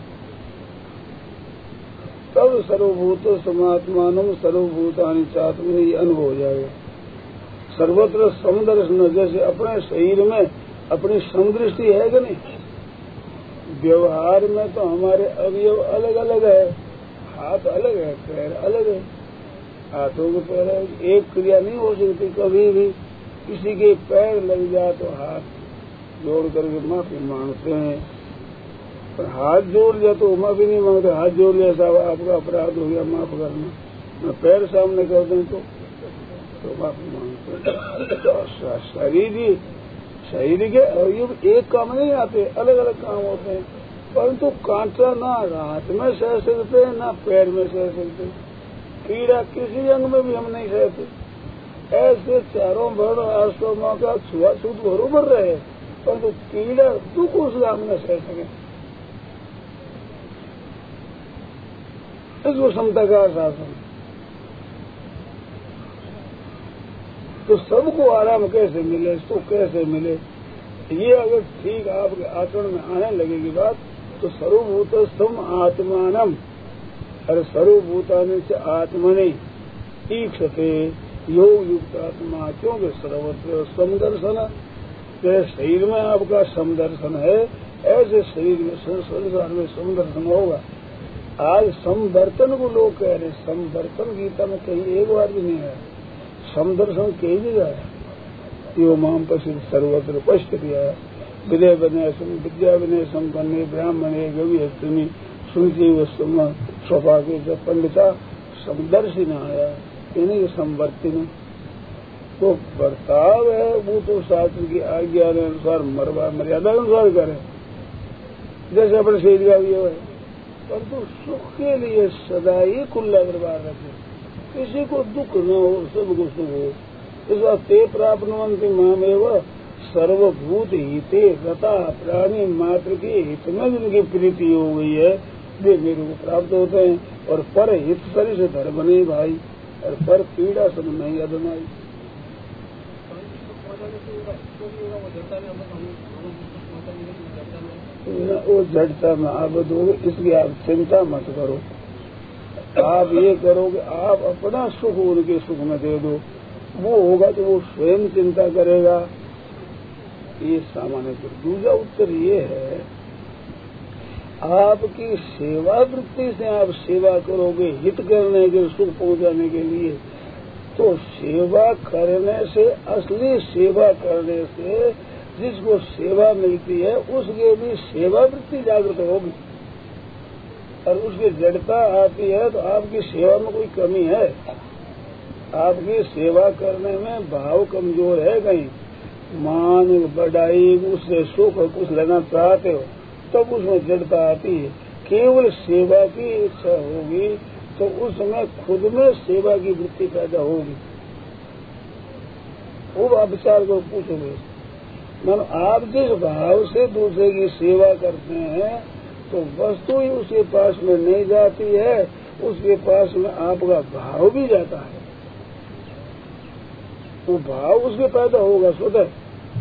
तब सर्वभूत समात्मानम सर्वभूतानि चात्मनि अनुभव हो जाएगा। सर्वत्र समदर्शन, जैसे अपने शरीर में अपनी समदृष्टि है कि नहीं। व्यवहार में तो हमारे अवयव अलग अलग है, हाथ अलग है, पैर अलग है। हाथों के पैर एक क्रिया नहीं हो सकती कभी भी। किसी के पैर लग जाए तो हाथ जोड़ करके माफी मांगते हैं, पर हाथ जोड़ जाए तो माफी नहीं मांगते। हाथ जोड़ लिया साहब आपका अपराध हो गया, माफ करना। मैं पैर सामने कर दें तो माफी मांगते हैं। शरीर के अवयव एक काम नहीं आते, अलग अलग काम होते हैं। परंतु कांटा ना हाथ में सह सकते ना पैर में सह सकते, कीड़ा किसी अंग में भी हम नहीं सहते। ऐसे चारों वर्ण आश्रमों का छुआछूत बरोबर रहे, परंतु कीड़ा दुख उस गांव में सह सके, इसको समता का शासन। तो सबको आराम कैसे मिले, सुख कैसे मिले, ये अगर ठीक आपके आचरण में आने लगेगी बात, तो सर्वभूतस्थम आत्मानम, अरे सर्वभूतानि से आत्मनि ईक्षते योग युक्त आत्मा। क्योंकि सर्वत्र समदर्शन, जैसे शरीर में आपका समदर्शन है, ऐसे शरीर में संसार में समदर्शन होगा। आज समदर्शन को लोग कह रहे, समदर्शन गीता में कहीं एक बार भी नहीं है। समदर्शन कही जगह है। यो माम पश्चिम सर्वत्र पश्च दिया विदय विनय विद्या विनय संपन्ने ब्राह्मणे गवि हस्तमी सुनती व स्वपा के जब पंडिता समदर्शी आया, इन्हें संवर्तिन तो बर्ताव है वो तो शास्त्र की आज्ञा के अनुसार मर्यादा के अनुसार करे, जैसे अपने शरीर का भी है। परंतु सुख के लिए सदा ही खुला दरबार रखे, किसी को दुख न हो, सबको सुख हो। इस बात ते प्राप्नुवन्ति मामेव सर्वभूत हिते रता, प्राणी मात्र के हित में जिनकी प्रीति हो गई है वे मेरे को प्राप्त होते हैं। और पर हित सरी से धर्म नहीं भाई, और पर पीड़ा सब नहीं अदनाई। वो जड़ता में आबद हो, इसलिए आप चिंता मत करो। आप ये करो कि आप अपना सुख उनके सुख में दे दो, वो होगा तो वो स्वयं चिंता करेगा। ये सामान्य। दूसरा उत्तर ये है आपकी सेवा वृत्ति से आप सेवा करोगे हित करने के, सुख पहुंचाने के लिए, तो सेवा करने से, असली सेवा करने से जिसको सेवा मिलती है उसके भी सेवा वृत्ति जागृत होगी और उसकी जड़ता आती है। तो आपकी सेवा में कोई कमी है? आपकी सेवा करने में भाव कमजोर है, कहीं मान बढ़ाई उससे सुख कुछ लेना चाहते हो तब उसमें जड़ता आती है। केवल सेवा की इच्छा होगी तो उसमें खुद में सेवा की वृत्ति पैदा होगी। खूब आप विचार को पूछोगे, मन आप जिस भाव से दूसरे की सेवा करते हैं तो वस्तु ही उसके पास में नहीं जाती है, उसके पास में आपका भाव भी जाता है। वो भाव उसके पैदा होगा स्वतः।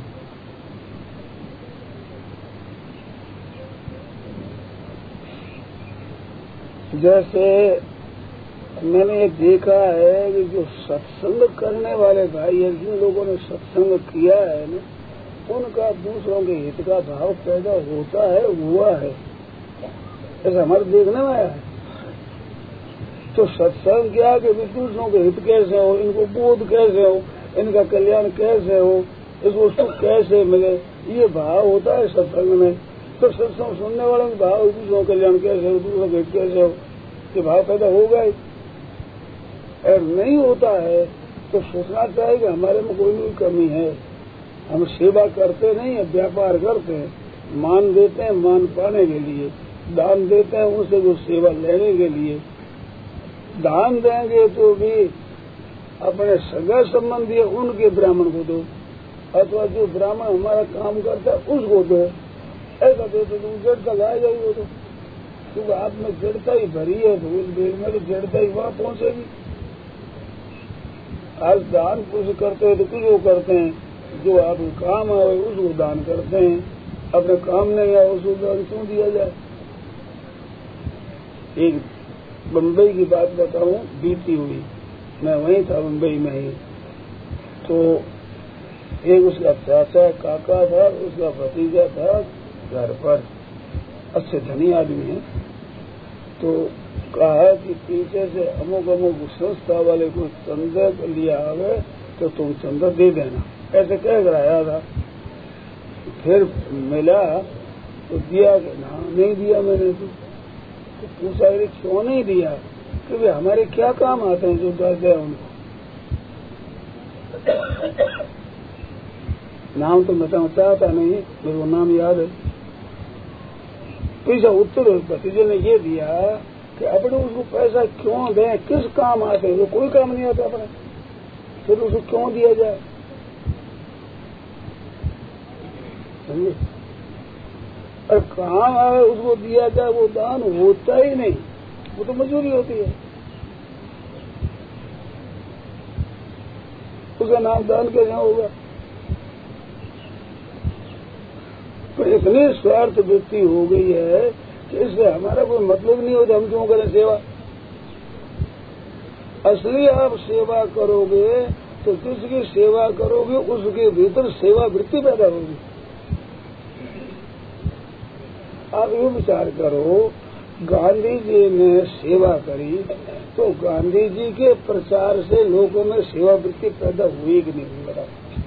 जैसे मैंने ये देखा है कि जो सत्संग करने वाले भाई हैं, जिन लोगों ने सत्संग किया है ना, उनका दूसरों के हित का भाव पैदा होता है, हुआ है, ऐसा हमारे देखने में आया है। तो सत्संग क्या कि दूसरों के हित कैसे हो, इनको बोध कैसे हो, इनका कल्याण कैसे हो, इसको सुख कैसे मिले, ये भाव होता है सत्संग में। तो सत्संग सुनने वालों का भाव दूसरों का कल्याण कैसे हो, दूसरों के हित कैसे हो, ये भाव पैदा होगा ही। और नहीं होता है तो सोचना चाहिए कि हमारे में कोई भी कमी है। हम सेवा करते नहीं है, व्यापार करते हैं, मान देते हैं मान पाने के लिए, दान देते हैं उनसे वो सेवा लेने के लिए। दान देंगे तो भी अपने सगा संबंधी है उनके ब्राह्मण को दो, अथवा जो ब्राह्मण हमारा काम करता है उसको दो। ऐसा दे तो तुम जड़ता लाए जाएगी, तो क्योंकि आप में जड़ता ही भरी है तो उस भीड़ में तो जड़ता ही वहां पहुंचेगी। आज दान कुछ करते हैं तो कुछ वो करते हैं, जो आपको काम आए उसको दान करते हैं, अपने काम नहीं आए उसको दान क्यों दिया जाए। एक बम्बई की बात बताऊं, बीती हुई, मैं वहीं था मुंबई में ही। तो एक उसका चाचा काका था, उसका भतीजा था घर पर, अच्छे धनी आदमी है। तो कहा कि पीछे से अमुक अमुक संस्था वाले को चंदा लिया आवे तो तुम चंदा दे देना, ऐसे कह कर आया था। फिर मिला तो दिया कि ना, नहीं दिया मैंने। तो पूछा क्यों नहीं दिया? क्योंकि हमारे क्या काम आते हैं जो दे दे उनको। नाम तो बताना चाहता नहीं, मेरे को नाम याद है। पैसा उत्तर भतीजे ने ये दिया कि अपने उसको पैसा क्यों दें, किस काम आते हैं, कोई काम नहीं आता अपने, फिर उसको क्यों दिया जाए। समझे? और काम आए उसको दिया जाए, वो दान होता ही नहीं, वो तो मजूरी होती है। उसका नाम दान कैसे होगा? तो इतनी स्वार्थ वृत्ति हो गई है कि इससे हमारा कोई मतलब नहीं होता, हम क्यों करें सेवा। असली आप सेवा करोगे तो जिसकी सेवा करोगे उसके भीतर सेवा वृत्ति पैदा होगी। आप ये विचार करो, गांधी जी ने सेवा करी तो गांधी जी के प्रचार से लोगों में सेवा वृत्ति पैदा हुई कि नहीं हुई?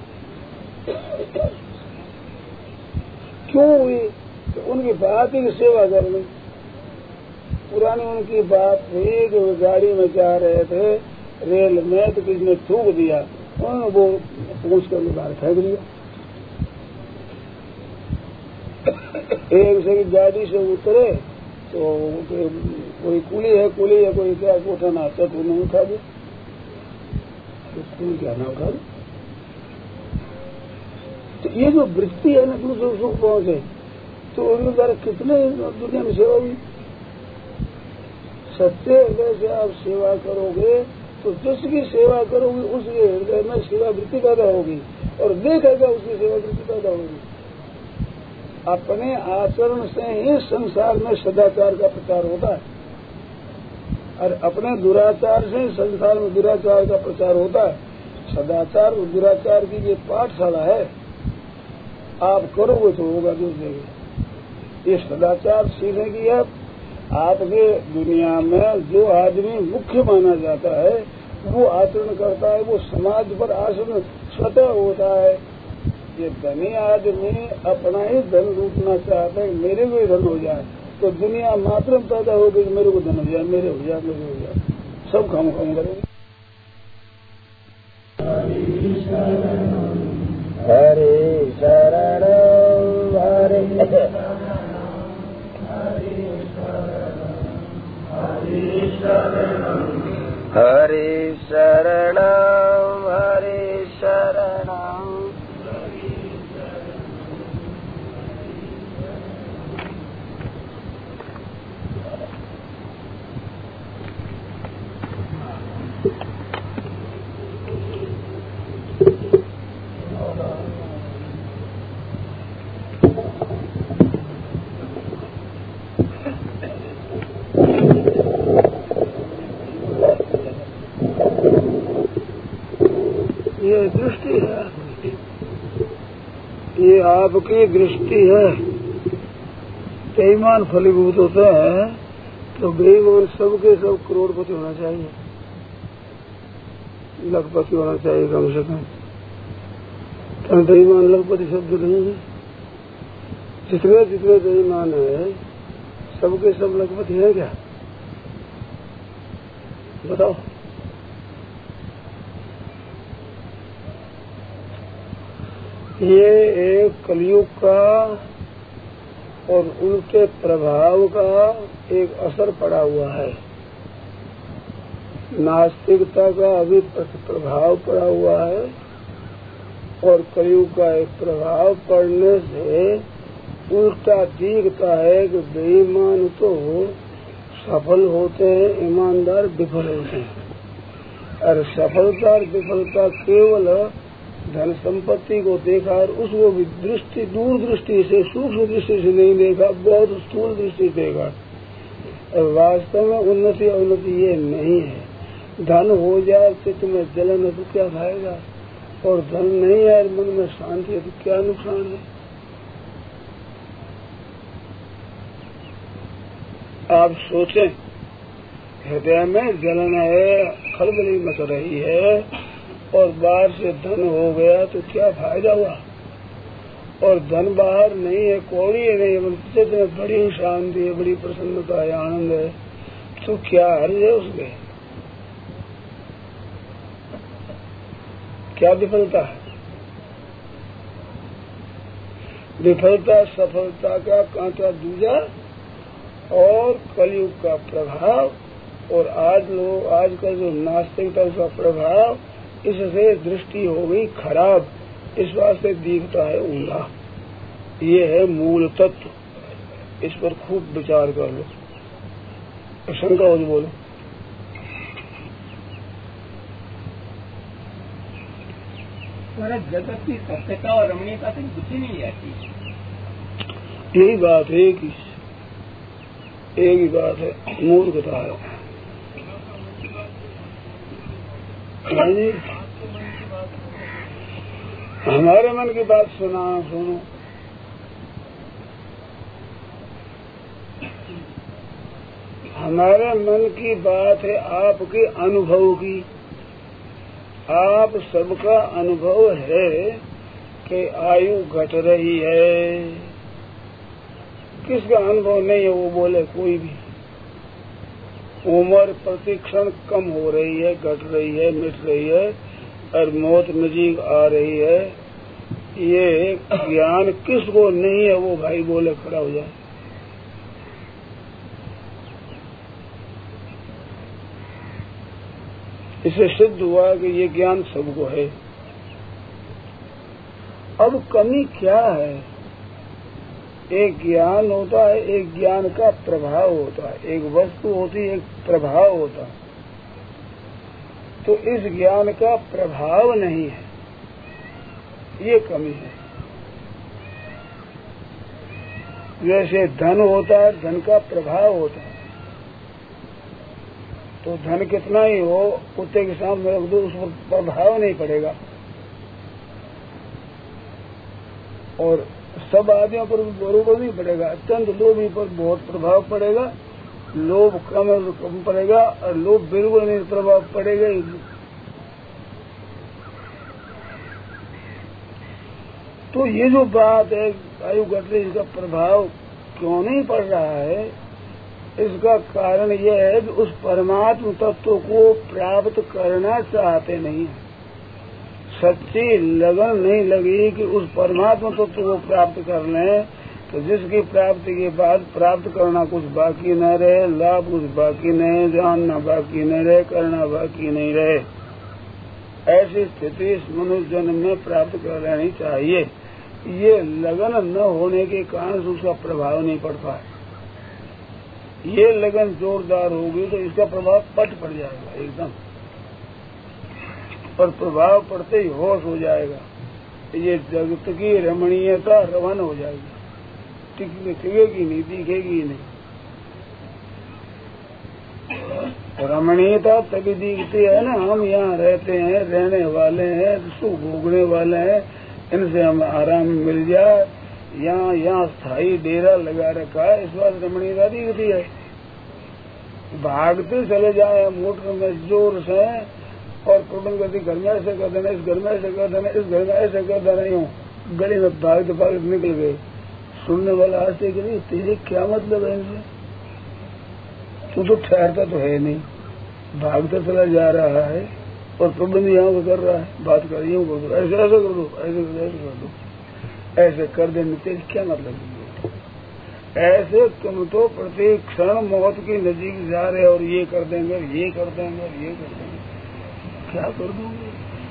क्यों हुई? तो उनकी बात ही सेवा करनी। पुरानी उनकी बात थी कि वो गाड़ी में जा रहे थे रेल में, तो किसी ने थूक दिया, वो पूछ कर बाहर फेंक दिया। एक से गाड़ी से उतरे तो कोई कुली है कोई क्या उठाना आता तो उन्होंने उठा दिया, तो क्या ना उठा। तो ये जो वृत्ति है ना दूसरे सुख पहुंचे, तो उनके द्वारा कितने दुनिया में सेवा हुई। सच्चे हृदय से आप सेवा करोगे तो जिसकी सेवा करोगे उसके हृदय में सेवा वृत्ति पैदा होगी और देखेगा उसकी सेवा वृत्ति पैदा होगी। अपने आचरण से ही संसार में सदाचार का प्रचार होता है और अपने दुराचार से संसार में दुराचार का प्रचार होता है। सदाचार और दुराचार की ये पाठशाला है, आप करोगे तो होगा दूसरे के। ये सदाचार सीखने की है। आपके दुनिया में जो आदमी मुख्य माना जाता है वो आचरण करता है, वो समाज पर आचरण स्वतः होता है। ये धनी आदमी अपना ही धन लूटना चाहता है, मेरे को ही धन हो जाए, तो दुनिया मात्र पैदा हो गई, मेरे को धन हो जाए, मेरे हो जाए, मेरे हो जाए, सब काम करेंगे। हरे शरणं हरे हरे शरणं हरे शरणं ये दृष्टि है, ये आपकी दृष्टि है। बेईमान फलीभूत होते हैं तो बेईमान सबके सब करोड़पति होना चाहिए, लखपति होना चाहिए कम से कम। तो बेईमान लखपति शब्द नहीं है। जितने जितने बेईमान है सबके सब लखपति है क्या? बताओ। ये एक कलयुग का और उनके प्रभाव का एक असर पड़ा हुआ है। नास्तिकता का अभी प्रभाव पड़ा हुआ है और कलयुग का एक प्रभाव पड़ने से उल्टा दिखता है कि बेईमान तो सफल होते हैं, ईमानदार विफल होते हैं। और सफलता और विफलता केवल धन संपत्ति को देखा और उसको भी दृष्टि दूर दृष्टि से सूक्ष्म दृष्टि से नहीं देखा, बहुत स्थूल दृष्टि देखा। और वास्तव में उन्नति अवनति ये नहीं है। धन हो जाए चित्त में जलन है तो क्या खाएगा, और धन नहीं है मन में शांति है तो क्या नुकसान है। आप सोचें, हृदय में जलन है, खलबली मच रही है और बाहर से धन हो गया तो क्या फायदा हुआ। और धन बाहर नहीं है, कौड़ी है नहीं, चित्त में बड़ी शांति है, बड़ी प्रसन्नता है, आनंद है, तो क्या हर्ज है उसमें? क्या विफलता है? विफलता सफलता का कांटा दूजा और कलयुग का प्रभाव और आज का जो नास्तिकता का प्रभाव, इससे दृष्टि हो गई खराब, इस वास्ते दिखता है ऊंधा। ये है मूल तत्व, इस पर खूब विचार कर लो। शंका हो तो बोलो। जगत की सत्यता और रमणीयता से बुद्धि नहीं आती। यही बात है, एक ही बात है, मूर्खता है। हमारे मन की बात सुनो। हमारे मन की बात है आपके अनुभव की। आप सबका अनुभव है कि आयु घट रही है। किसका अनुभव नहीं है वो बोले कोई भी। उम्र प्रतिक्षण कम हो रही है, घट रही है, मिट रही है और मौत नजीक आ रही है। ये ज्ञान किसको नहीं है वो भाई बोले खड़ा हो जाए। इसे सिद्ध हुआ कि ये ज्ञान सबको है। अब कमी क्या है? एक ज्ञान होता है, एक ज्ञान का प्रभाव होता है, एक वस्तु होती है, एक प्रभाव होता है। तो इस ज्ञान का प्रभाव नहीं है, ये कमी है। जैसे धन होता है, धन का प्रभाव होता है। तो धन कितना ही हो कुत्ते के सामने रख दो, उस पर प्रभाव नहीं पड़ेगा। और सब आदियों पर बरोबर नहीं पड़ेगा। अत्यंत लोभी पर बहुत प्रभाव पड़ेगा, लोभ कम पड़ेगा, और लोभ बिल्कुल नहीं प्रभाव पड़ेगा। तो ये जो बात है आयु घट रही, इसका प्रभाव क्यों नहीं पड़ रहा है, इसका कारण यह है कि उस परमात्म तत्व को प्राप्त करना चाहते नहीं, सच्ची लगन नहीं लगी कि उस परमात्मा तत्व को प्राप्त कर लें, तो जिसकी प्राप्ति के बाद प्राप्त करना कुछ बाकी न रहे, लाभ कुछ बाकी नहीं, जानना बाकी नहीं रहे, करना बाकी नहीं रहे। ऐसी स्थिति इस मनुष्य जन्म में प्राप्त कर लेनी चाहिए। ये लगन न होने के कारण उसका प्रभाव नहीं पड़ता है। ये लगन जोरदार होगी तो इसका प्रभाव पट पड़ जाएगा एकदम, और प्रभाव पड़ते ही होश हो जाएगा। ये जगत की रमणीयता रवन हो जाएगी, टिकेगी नहीं, दिखेगी नहीं। रमणीयता तभी दिखती है ना, हम यहाँ रहते हैं, रहने वाले हैं, सुख भोगने वाले हैं, इनसे हम आराम मिल जाए, यहाँ स्थायी डेरा लगा रखा है, इस बात रमणीयता दिखती है। भागते चले जाए मोटर में जोर से, और गति घर में ऐसे कर देना, इस घर में ऐसे कर देना, इस घर में ऐसे कर देना, यूँ गली में भागते भागते निकल गए। सुनने वाला हंसे कि नहीं, तेरे क्या मतलब है इनसे, तू तो ठहरता तो है नहीं, भागता चला जा रहा है, और प्रबंध यहाँ को कर रहा है, बात कर यूँ कर दो, ऐसे ऐसे कर दो, ऐसे कर दो, ऐसे कर देने तेरे क्या मतलब है। ऐसे तुम तो प्रत्येक क्षण मौत की नजीक जा रहे और ये कर देंगे, ये कर देंगे, ये कर देंगे, क्या कर दोगे।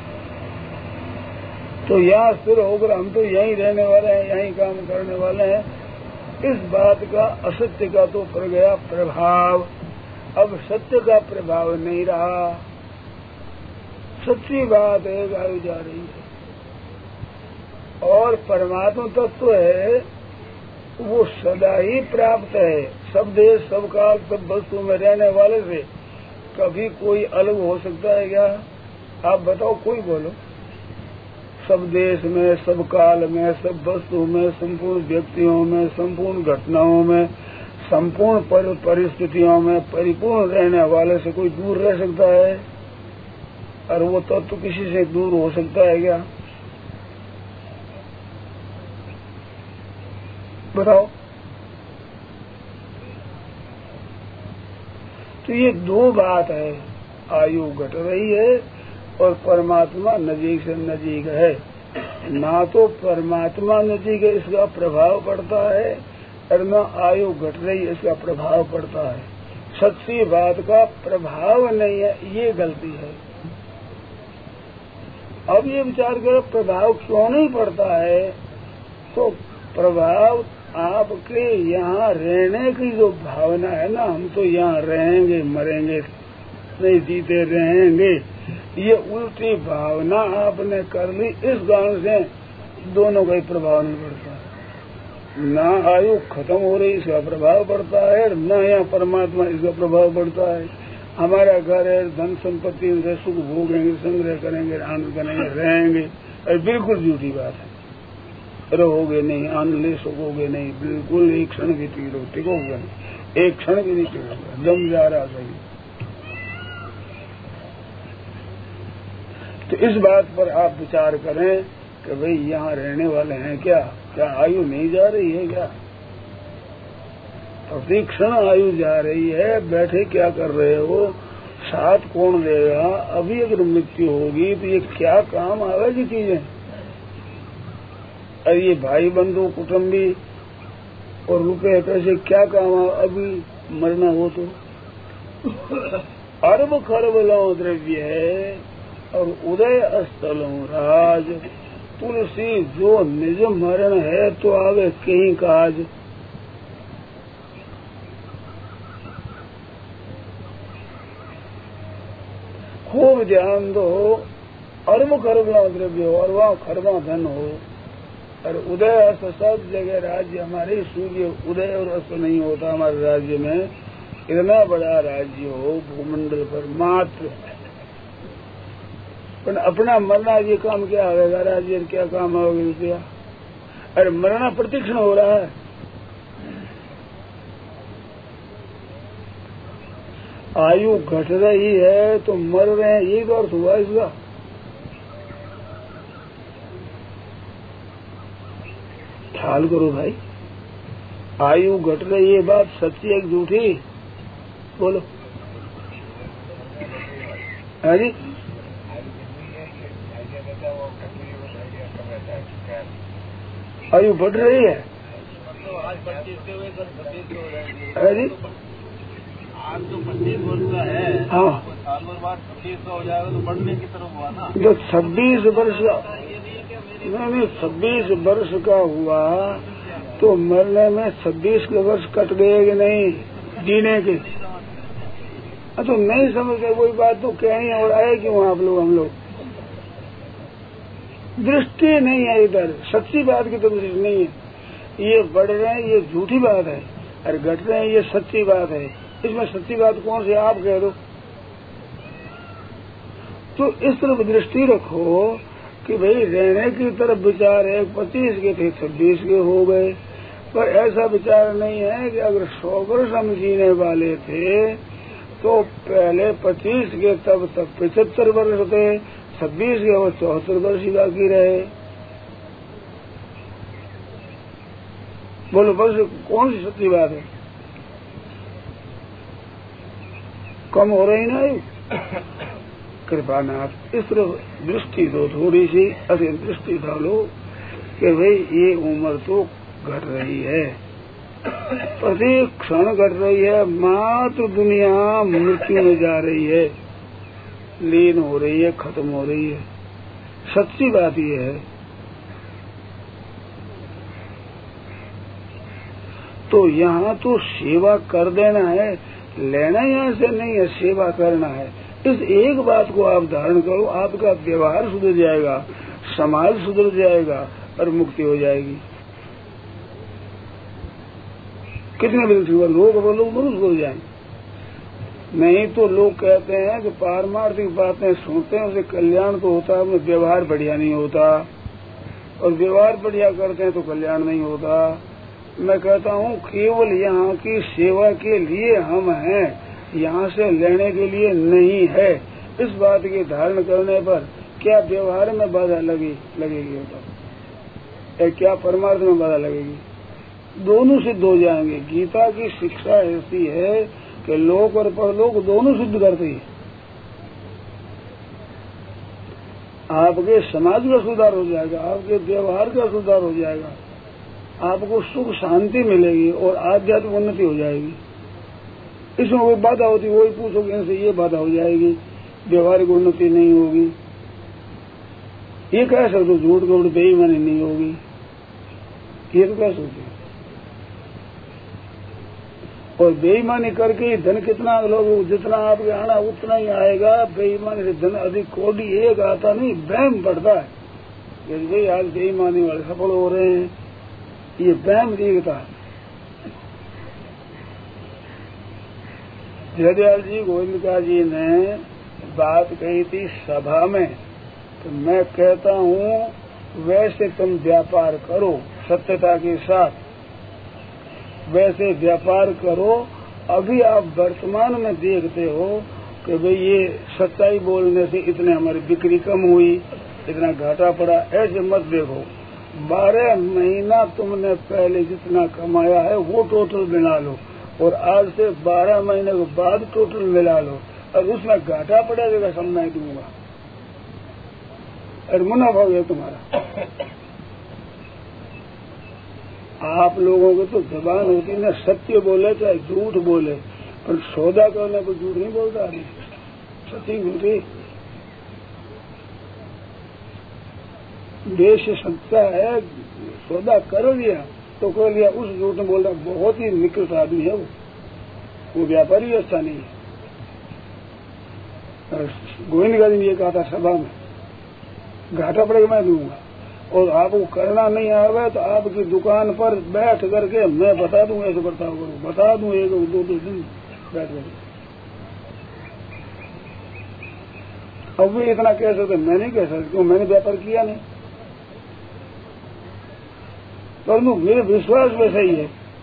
तो यहाँ स्थिर होकर हम तो यहीं रहने वाले हैं, यहीं काम करने वाले हैं, इस बात का असत्य का तो पड़ गया प्रभाव। अब सत्य का प्रभाव नहीं रहा, सच्ची बात है, आयु जा रही है। और परमात्मा तत्व है वो सदा ही प्राप्त है, सब देश सब काल सब वस्तु में रहने वाले से कभी कोई अलग हो सकता है क्या? आप बताओ, कोई बोलो। सब देश में, सब काल में, सब वस्तु में, संपूर्ण व्यक्तियों में, संपूर्ण घटनाओं में, संपूर्ण परिस्थितियों में परिपूर्ण रहने वाले से कोई दूर रह सकता है? और वो तत्व किसी से दूर हो सकता है क्या? बताओ। तो ये दो बात है, आयु घट रही है और परमात्मा नजीक से नजीक है। ना तो परमात्मा नजीक है इसका प्रभाव पड़ता है, और न आयु घट रही इसका प्रभाव पड़ता है। सच्ची बात का प्रभाव नहीं है, ये गलती है। अब ये विचार करो प्रभाव क्यों नहीं पड़ता है, तो प्रभाव आपके यहाँ रहने की जो भावना है ना, हम तो यहाँ रहेंगे मरेंगे नहीं जीते रहेंगे, ये उल्टी भावना आपने कर ली, इस कारण से दोनों का ही प्रभाव नहीं पड़ता है। ना आयु खत्म हो रही इसका प्रभाव पड़ता है, न यहाँ परमात्मा इसका प्रभाव पड़ता है। हमारा घर है, धन संपत्ति से सुख भोगेंगे, संग्रह करेंगे, आनंद करेंगे, रहेंगे, और बिल्कुल झूठी बात है। रहोगे नहीं, आनंद ले सकोगे नहीं, बिल्कुल एक क्षण भी टिकोगे नहीं, एक क्षण भी नहीं टिकोगे, जम जा रहा सही। तो इस बात पर आप विचार करें कि भाई यहाँ रहने वाले हैं क्या आयु नहीं जा रही है क्या? प्रति क्षण आयु जा रही है, बैठे क्या कर रहे हो, साथ कौन देगा? अभी अगर मृत्यु होगी तो ये क्या काम आवेगी चीजें? और ये भाई बंधु कुटुंबी और रुपए पैसे क्या काम आ, अभी मरना हो तो अरब खरबलों द्रव्य है और उदय स्थलों राज, तुलसी जो निज मरण है तो आवे कहीं काज। खूब ध्यान दो, अरब खरबलों द्रव्य हो और वहाँ खरबा धन हो, और उदय अस्त सब जगह राज्य हमारे, सूर्य उदय और अस्त नहीं होता हमारे राज्य में, इतना बड़ा राज्य हो भूमंडल पर मात्र, पर अपना मरना ये काम क्या आएगा? राज्य क्या काम आओगे रुपया? अरे मरना प्रतिक्षण हो रहा है। आयु घट रही है तो मर रहे हैं, ये तो अर्थ हुआ इसका। ख्याल करो भाई, आयु घट रही है, बात सच्ची है झूठी? बोलो। अरे आयु बढ़ रही है। अरे आज जो 25 वर्ष का है, हाँ, साल भर बाद 26 का हो जाएगा तो बढ़ने की तरफ हुआ ना। जो 26 वर्ष का, नहीं 26 वर्ष का हुआ तो मरने में 26 के वर्ष कट गए कि नहीं जीने के? तो नहीं समझते वही बात तो कहनी और आए क्यों आप लोग? हम लोग दृष्टि नहीं है इधर, सच्ची बात की तो दृष्टि नहीं है। ये बढ़ रहे हैं ये झूठी बात है, और घट रहे हैं ये सच्ची बात है। इसमें सच्ची बात कौन सी आप कह दो? तो इस तरफ दृष्टि रखो कि भाई रहने की तरफ विचार है, 25 के थे 26 के हो गए, पर ऐसा विचार नहीं है कि अगर 100 वर्ष हम जीने वाले थे तो पहले 25 के तब तक 75 वर्ष थे, 26 के और 74 वर्ष ही बाकी रहे। बोलो बस कौन सी सच्ची बात है? कम हो रही ना? कृपा नाथ इस तरफ दृष्टि दो, थोड़ी सी अति दृष्टि डालो कि भाई ये उम्र तो घट रही है, प्रत्येक क्षण घट रही है। मात्र दुनिया मृत्यु में जा रही है, लीन हो रही है, खत्म हो रही है। सच्ची बात ये है। तो यहाँ तो सेवा कर देना है, लेना यहाँ से नहीं है, सेवा करना है। इस एक बात को आप धारण करो, आपका व्यवहार सुधर जाएगा, समाज सुधर जाएगा और मुक्ति हो जाएगी। कितने भी लोग मनुष्य हो जाएंगे। नहीं तो लोग कहते हैं कि पारमार्थिक बातें सुनते हैं उससे कल्याण तो होता है, उसमें व्यवहार बढ़िया नहीं होता, और व्यवहार बढ़िया करते हैं तो कल्याण नहीं होता। मैं कहता हूँ केवल यहाँ की सेवा के लिए हम हैं, यहाँ से लेने के लिए नहीं है। इस बात के धारण करने पर क्या व्यवहार में बाधा लगेगी होता, क्या परमार्थ में बाधा लगेगी? दोनों सिद्ध हो जाएंगे। गीता की शिक्षा ऐसी है कि लोक और परलोक दोनों सिद्ध करती है। आपके समाज का सुधार हो जाएगा, आपके व्यवहार का सुधार हो जाएगा, आपको सुख शांति मिलेगी और आध्यात्मिक उन्नति हो जाएगी। इसमें कोई बाधा होती वही पूछोगे, इनसे ये बाधा हो जाएगी, व्यवहारिक उन्नति नहीं होगी, ये कह सकते, झूठ गौड़ बेईमानी नहीं होगी, ये तो कह सकते। और बेईमानी करके ही धन कितना लोग, जितना आपके आना उतना ही आएगा। बेईमानी से धन अधिक कोटि एक आता नहीं, वहम बढ़ता है। यदि भाई आज बेईमानी वाले सफल हो रहे हैं, ये वहम दिखता है। जयदयाल जी गोविंदका जी ने बात कही थी सभा में, तो मैं कहता हूँ वैसे तुम व्यापार करो सत्यता के साथ, वैसे व्यापार करो। अभी आप वर्तमान में देखते हो कि भाई ये सच्चाई बोलने से इतने हमारी बिक्री कम हुई, इतना घाटा पड़ा, ऐसे मत देखो। 12 महीना तुमने पहले जितना कमाया है वो टोटल मिला लो, और आज से 12 महीने के बाद टोटल मिला लो, और उसमें घाटा पड़ेगा सब मैं दूंगा, और मुनाफा हो गया तुम्हारा। आप लोगों को तो जबान होती ना, सत्य बोले चाहे झूठ बोले, पर सौदा करने को झूठ नहीं बोलता आदमी, सच्ची झूठी। देश सच्चा है, सौदा कर लिया तो कर लिया, उस झूठ में बोल रहा बहुत ही निकृष्ट आदमी है वो व्यापारी अच्छा नहीं है। गोविंद गांधी ने ये कहा था सभा में, घाटा पड़ेगा मैं दूंगा, और आपको करना नहीं आवे तो आपकी दुकान पर बैठ करके मैं बता दूं ऐसे बर्ताव करो, बता दूं 1-2 दिन बैठ करके। अब भी इतना कह सकते, मैं नहीं कह सकती, क्यों? मैंने व्यापार किया नहीं। परंतु मेरे विश्वास वैसा ही है।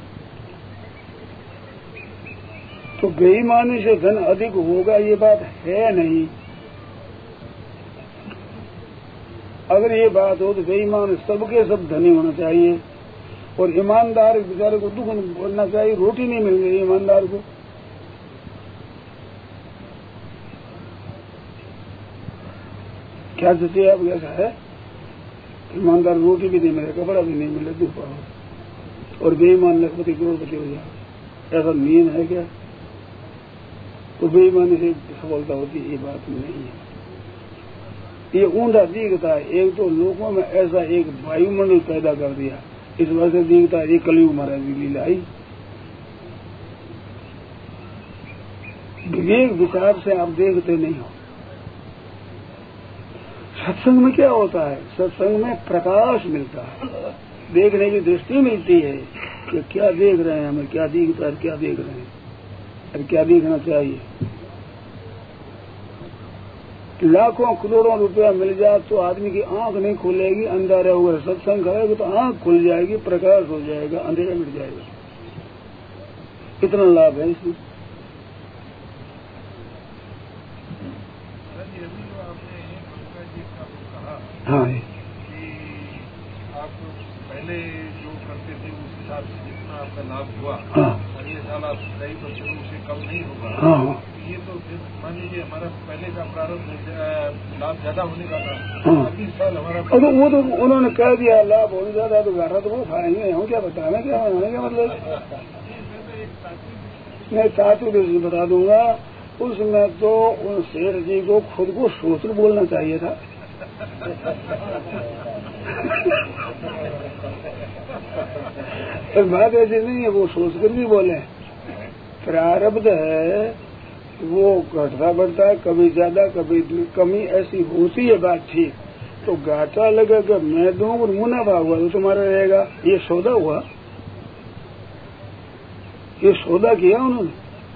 तो बेईमानी से धन अधिक होगा ये बात है नहीं। अगर ये बात हो तो बेईमान सबके सब धनी होना चाहिए और ईमानदार बेचारे को दुख बोलना चाहिए। रोटी नहीं मिल रही ईमानदार को। क्या सोचिए आप, ऐसा है? ईमानदार रोटी भी नहीं मिले, कपड़ा भी नहीं मिले, दुख पाओ और बेईमान लखपति करोड़पति हो जाए, ऐसा नियम है क्या? तो बेईमानी से सफलता होती है, ये बात नहीं है। ये ऊंधा दिखता है। एक तो लोगों में ऐसा एक वायुमंडल पैदा कर दिया, इस वजह से दिखता है ये कलयुग महाराज की लीला आई। विवेक विचार से आप देखते नहीं हो। सत्संग में क्या होता है? सत्संग में प्रकाश मिलता है, देखने की दृष्टि मिलती है कि क्या देख रहे हैं, हमें क्या दिखता है, क्या देख रहे हैं और क्या देखना चाहिए। लाखों करोड़ों रुपया मिल जाए तो आदमी की आंख नहीं खुलेगी, अंधा रहेगा। सत्संग करेगा तो आंख खुल जाएगी, प्रकाश हो जाएगा, अंधेरा मिट जाएगा। कितना लाभ है इसमें। हाँ, कि आप पहले जो करते थे उस हिसाब से जितना आपका लाभ हुआ, अगले साल आप सही तो शुरू से कम नहीं होगा। हाँ, ये तो फिर मान लीजिए हमारा पहले का प्रारंभ लाभ ज्यादा होने का था, अगले साल हमारा तो वो तो उन्होंने कह दिया लाभ होने ज्यादा तो घाटा तो वो खाएंगे। हम क्या बताना, क्या बनाने का मतलब? मैं चातुर्य से बता दूंगा। उसमें तो उन शेर जी को खुद को सोच बोलना चाहिए था। बात ऐसी नहीं है, वो सोच कर भी बोले। प्रारब्ध है वो घटता बढ़ता है, कभी ज्यादा कभी कमी ऐसी होती है बात ठीक। तो घाटा लगेगा मैं दूं और मुनाफा हुआ तो तुम्हारा रहेगा। ये सौदा हुआ, ये सौदा किया उन्होंने।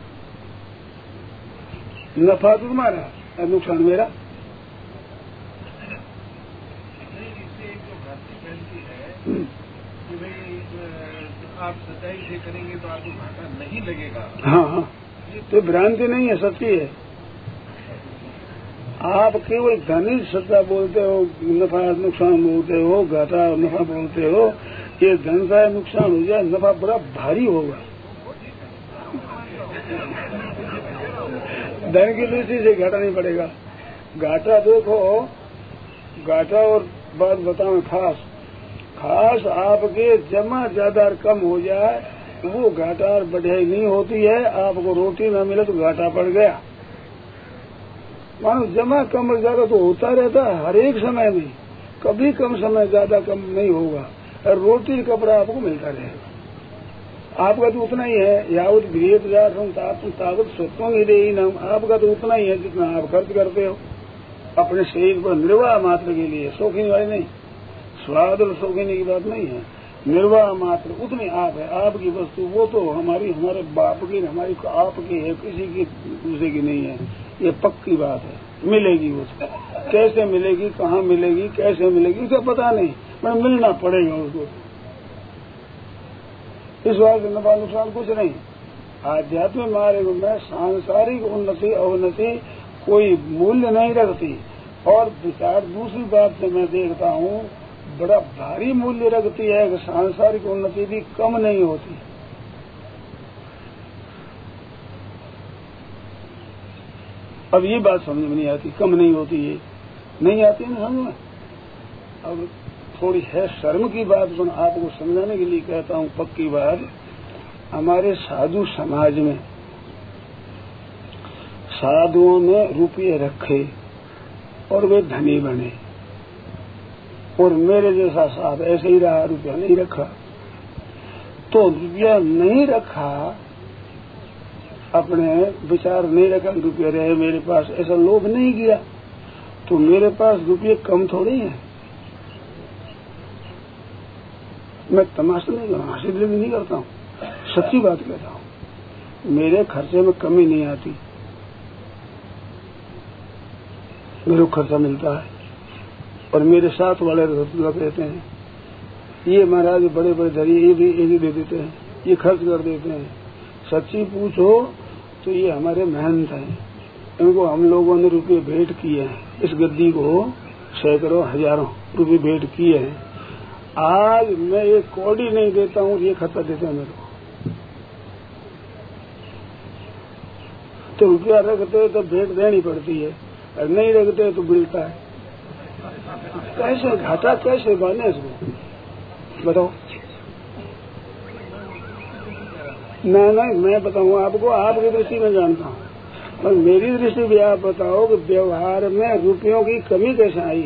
नफा तो तुम्हारा और नुकसान मेरा। कि भाई आप सच्चाई से करेंगे तो आपको घाटा नहीं लगेगा। हाँ हाँ, तो भ्रांति नहीं है, सच्ची है। आप केवल धनिक सच्चा बोलते हो, नफा नुकसान बोलते हो, घाटा नफा बोलते हो। ये धन का नुकसान हो जाए, नफा बड़ा भारी होगा। धन की दृष्टि से घाटा नहीं पड़ेगा। घाटा देखो, घाटा और बात बताऊं खास आपके जमा ज्यादा कम हो जाए वो घाटा और बढ़ाई नहीं होती है। आपको रोटी न मिले तो घाटा पड़ गया। मानो जमा कम और ज्यादा तो होता रहता है हर एक समय में, कभी कम समय ज्यादा कम नहीं होगा। और रोटी कपड़ा आपको मिलता रहेगा। आपका तो उतना ही है। यावत गृहित ताकत स्वत्वों ही रही नाम, आपका तो उतना ही है जितना आप खर्च करते हो अपने शरीर पर निर्वाह मात्र के लिए। शौकीन वाले नहीं, स्वाद और शौकीनी की बात नहीं है। निर्वाह मात्र उतनी आप है। आपकी वस्तु वो तो हमारे बाप की, हमारी आपकी है, किसी की दूसरे की नहीं है। ये पक्की बात है। मिलेगी उसको, कैसे मिलेगी, कहाँ मिलेगी, कैसे मिलेगी उसे पता नहीं, पर मिलना पड़ेगा उसको। इस बात से नफा नुकसान कुछ नहीं। आध्यात्मिक मार्ग में सांसारिक उन्नति अवनति कोई मूल्य नहीं रखती। और विचार दूसरी बात से मैं देखता हूँ बड़ा भारी मूल्य रखती है कि सांसारिक उन्नति भी कम नहीं होती। अब ये बात समझ में नहीं आती, कम नहीं होती, ये नहीं आती ना समझ में। अब थोड़ी है शर्म की बात, पर आपको समझाने के लिए कहता हूँ पक्की बात। हमारे साधु समाज में साधुओं ने रुपये रखे और वे धनी बने, और मेरे जैसा साथ ऐसे ही रहा, रुपया नहीं रखा। तो रुपया नहीं रखा, अपने विचार नहीं रखा कि रुपये रहे मेरे पास, ऐसा लोभ नहीं किया, तो मेरे पास रुपये कम थोड़े हैं। मैं तमाशा नहीं करता, हंसी दिल नहीं करता हूँ, सच्ची बात कहता हूँ। मेरे खर्चे में कमी नहीं आती, मेरे को खर्चा मिलता है और मेरे साथ वाले रहते हैं। ये महाराज बड़े बड़े धरी ये भी दे देते हैं, ये खर्च कर देते हैं। सच्ची पूछो तो ये हमारे मेहनत है, इनको हम लोगों ने रुपये भेंट किए हैं, इस गद्दी को सैकड़ों हजारों रुपये भेंट किए हैं। आज मैं एक कौड़ी नहीं देता हूँ, ये खर्चा देते हैं मेरे को। तो रुपया रखते तो भेंट देनी पड़ती है, और नहीं रखते तो मिलता है। कैसे घाटा कैसे बने इसको बताओ। नहीं मैं बताऊँ आपको, आपकी दृष्टि में जानता हूँ, पर मेरी दृष्टि भी आप बताओ कि व्यवहार में रुपयों की कमी कैसे आई।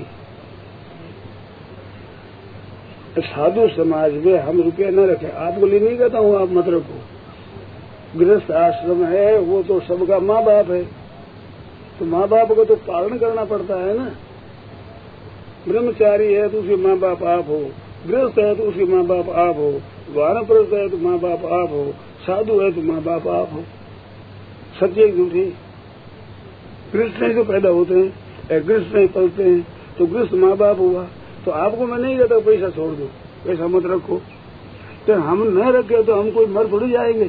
साधु समाज में हम रुपये न रखे, आपको लिए नहीं कहता हूँ, आप मत रखो। गृहस्थ आश्रम है वो तो सबका माँ बाप है, तो माँ बाप को तो पालन करना पड़ता है ना। ब्रह्मचारी है तो उसके माँ बाप आप हो, गृहस्थ है तो उसके माँ बाप आप हो, वानप्रस्थ है तो माँ बाप आप हो, साधु है तो माँ बाप आप हो। सत्य झूठी। गृहस्थ नहीं तो पैदा होते हैं, गृहस्थ नहीं पलते हैं, तो गृहस्थ माँ बाप हुआ। तो आपको मैं नहीं कहता पैसा छोड़ दो, पैसा मत रखो। तो हम न रखे तो हम कोई मर थोड़ी जाएंगे,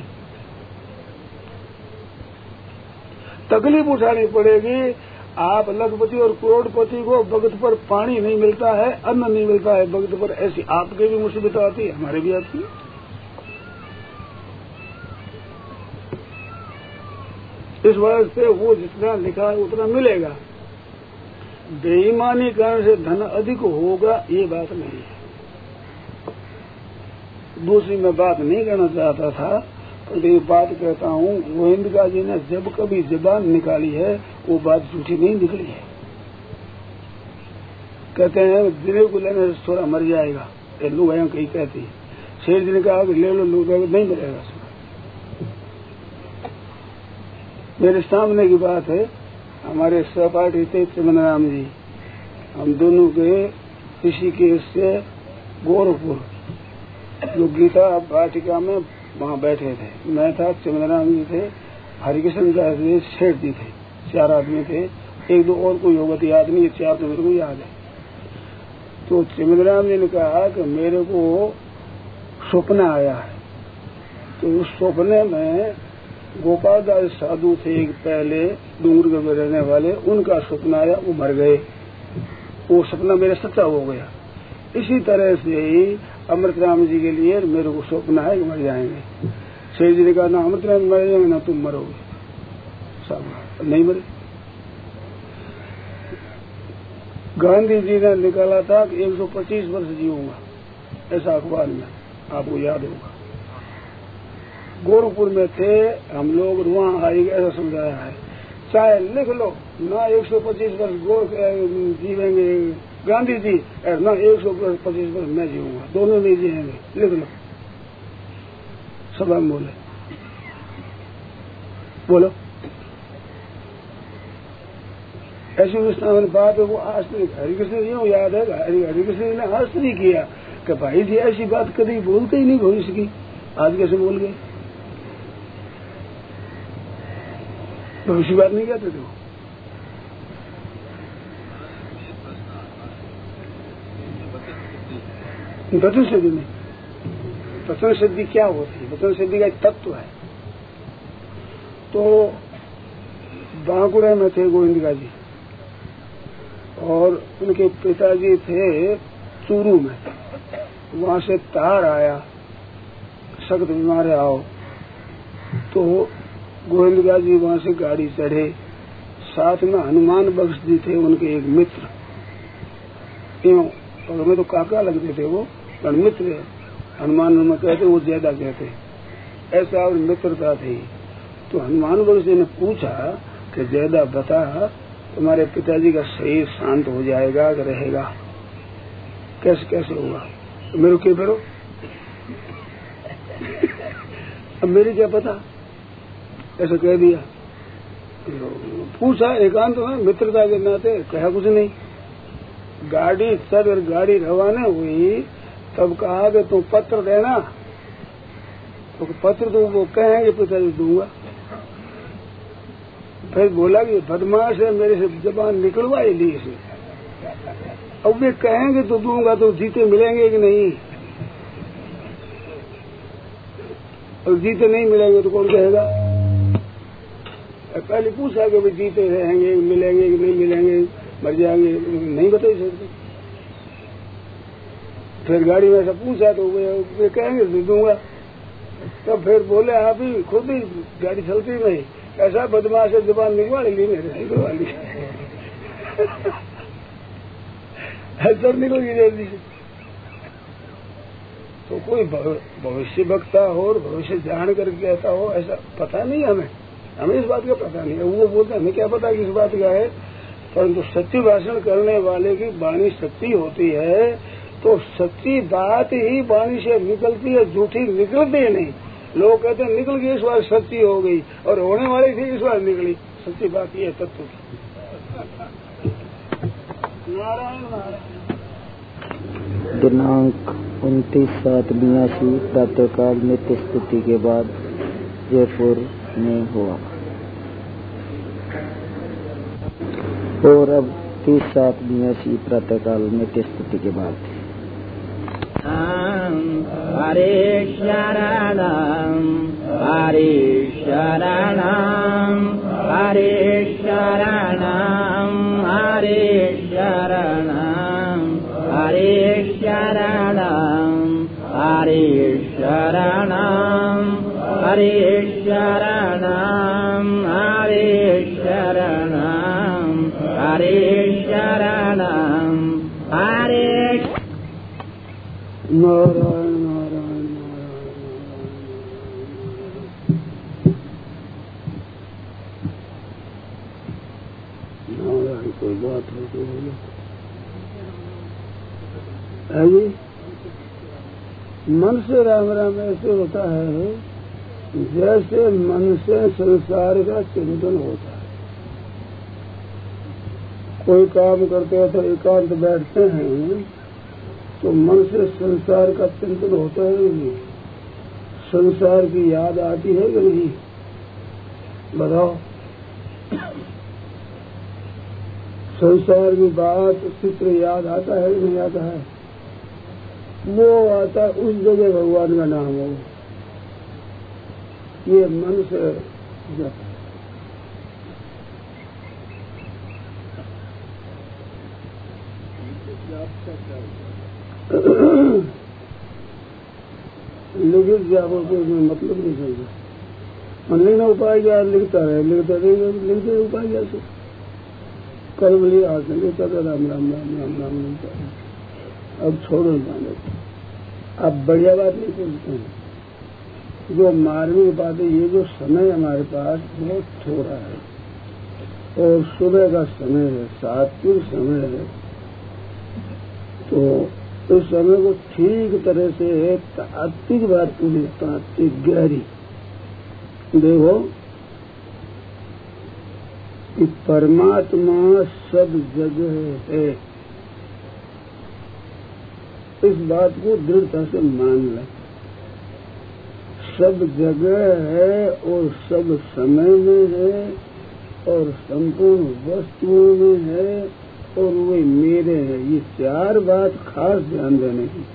तकलीफ उठानी पड़ेगी। आप लखपति और करोड़पति को वक्त पर पानी नहीं मिलता है, अन्न नहीं मिलता है वक्त पर, ऐसी आपके भी मुसीबत आती है, हमारे भी आती है। इस वजह से वो जितना लिखा है उतना मिलेगा। बेईमानी करने से धन अधिक होगा ये बात नहीं है। दूसरी मैं बात नहीं करना चाहता था, पर ये बात कहता हूँ, गोविंदका जी ने जब कभी जबान निकाली है वो बात झूठी नहीं निकली है। कहते हैं दिने को लेने से थोड़ा मर जाएगा, लोग यहाँ कहीं कहती है। शेर जी ने कहा कि ले लो, लोग नहीं मरेगा। मेरे सामने की बात है, हमारे सहपाठी थे चमनराम जी, हम दोनों के ऋषिकेश से गोरखपुर जो गीता वाटिका में वहाँ बैठे थे। मैं था, चमनराम जी थे, हरिकृष्ण दास जी, शेठ जी थे, 4 आदमी थे। एक दो और कोई होगा तो याद नहीं, 4 तो मेरे को याद है। तो चमनराम जी ने कहा कि मेरे को सपना आया है। तो उस सपने में गोपाल दास साधु थे एक पहले डूंगर में रहने वाले, उनका सपना आया, वो मर गए। वो सपना मेरा सच्चा हो गया। इसी तरह से ही अमृतराम जी के लिए मेरे को सपना है कि मर जाएंगे। शेर जी ने कहा ना अमृतराम मर जाएंगे ना तुम मरोगे, सब नहीं मरे। गांधी जी ने निकाला था कि 125 वर्ष जीऊंगा, ऐसा अखबार में आपको याद होगा। गोरखपुर में थे हम लोग, वहाँ आएंगे ऐसा समझाया है। चाहे लिख लो ना 125 वर्ष जीवेंगे गांधी जी, ना 125 वर्ष मैं जीऊंगा, दोनों नहीं जिएंगे, लिख लो। सब हम बोलो ऐसी व्यवस्था वाली बात है। वो आश्चर्य हरिकृष्ण जी याद है, हरिकृष्ण जी ने आश्चर्य किया कि भाई जी ऐसी बात कभी बोलते ही नहीं भविष्य की, आज कैसे बोल गए। भविष्य बात नहीं कहते थे वो। वचन सिद्धि में, वचन सिद्धि क्या होती है? वचन सिद्धि का एक तत्व है। तो बांकुड़े में थे गोविंदका जी, और उनके पिताजी थे चूरू में। वहां से तार आया, सख्त बीमार आओ, तो गोविंदका जी वहां से गाड़ी चढ़े। साथ में हनुमान बख्श जी थे उनके एक मित्र, और हमें तो काका लगते थे वो, पर मित्र हनुमान में कहते, वो ज्यादा कहते, ऐसा और मित्रता थी। तो हनुमान बख्श जी ने पूछा कि ज्यादा बता, तुम्हारे पिताजी का शरीर शांत हो जाएगा कि रहेगा, कैसे कैसे होगा? तो मेरे क्या करो, अब मेरी क्या पता, ऐसा कह दिया। पूछा एकांत में मित्रता के नाते, कहा कुछ नहीं। गाड़ी चढ़ और गाड़ी रवाना हुई, तब कहा कि तुम पत्र देना, तो पत्र तो वो कहेंगे पिताजी दूंगा। फिर बोला कि बदमाश है, मेरे से जबान निकलवा ही ली इसे, अब वे कहेंगे तो दूंगा, तो जीते मिलेंगे कि नहीं, और जीते नहीं मिलेंगे तो कौन कहेगा? पहले पूछा कि भाई जीते रहेंगे, मिलेंगे कि नहीं मिलेंगे, मर जाएंगे, नहीं बता सकते। फिर गाड़ी में ऐसा पूछा तो वे कहेंगे दे दूंगा। तब फिर बोले आप ही खुद ही गाड़ी चलती नहीं, ऐसा बदमाश है, जुबान निकलवा ली मेरे, निकलवा ली सब निकल गई जल्दी से। तो कोई भविष्य वक्ता हो और भविष्य जान करके कहता हो, ऐसा पता नहीं हमें इस बात का पता नहीं है। वो बोलता हमें क्या पता किस बात का है, परंतु सच्ची भाषण करने वाले की वाणी सच्ची होती है, तो सच्ची बात ही वाणी से निकलती है, झूठी निकलती है नहीं। लोग कहते हैं निकल गई इस बार सच्ची हो गई, और होने वाली थी इस बार निकली। सच्ची बात ये तत्व की। नारायण नारायण। दिनांक 29/7/82 प्रातःकाल नित्य स्तुति के बाद जयपुर में हुआ। और अब 30/7/82 प्रातःकाल नित्य स्तुति के बाद हरे शरणम हरे शरणम हरे शरणम हरे शरणम हरे शरणम हरे शरणम हरे शरणम हरे शरणम हरे शरणम हरे नारायण नारायण नारायण नारायण। कोई बात हो तो बोलो है जी। मन से राम राम ऐसे होता है जैसे मन से संसार का चिंतन होता है। कोई काम करते हैं तो एकांत बैठते हैं तो मन से संसार का चिंतन होता है कि नहीं? संसार की याद आती है कि नहीं? बताओ। संसार की बात चित्र याद आता है कि नहीं आता है? वो आता उस जगह भगवान का नाम हो। ये मन से लिखित जाबो को मतलब नहीं समझा। लिखना उपाय क्या लिखता है, लिखता रहेगा, लिखते उपाय क्या से कर्म लिया हाथ में लिखता था राम राम राम राम राम लिखता है। अब छोड़ो जाने, अब बढ़िया बात नहीं बोलते हैं। जो मार्मिक बात है, ये जो समय हमारे पास बहुत थोड़ा है और सुबह का समय है, सात्विक समय है, तो इस समय को ठीक तरह से तात्विक बात पूरी, तात्विक गहरी देखो कि परमात्मा सब जगह है। इस बात को दृढ़ता से मान लें। सब जगह है और सब समय में है और संपूर्ण वस्तुओं में है और वे मेरे हैं। ये चार बात खास ध्यान देने की।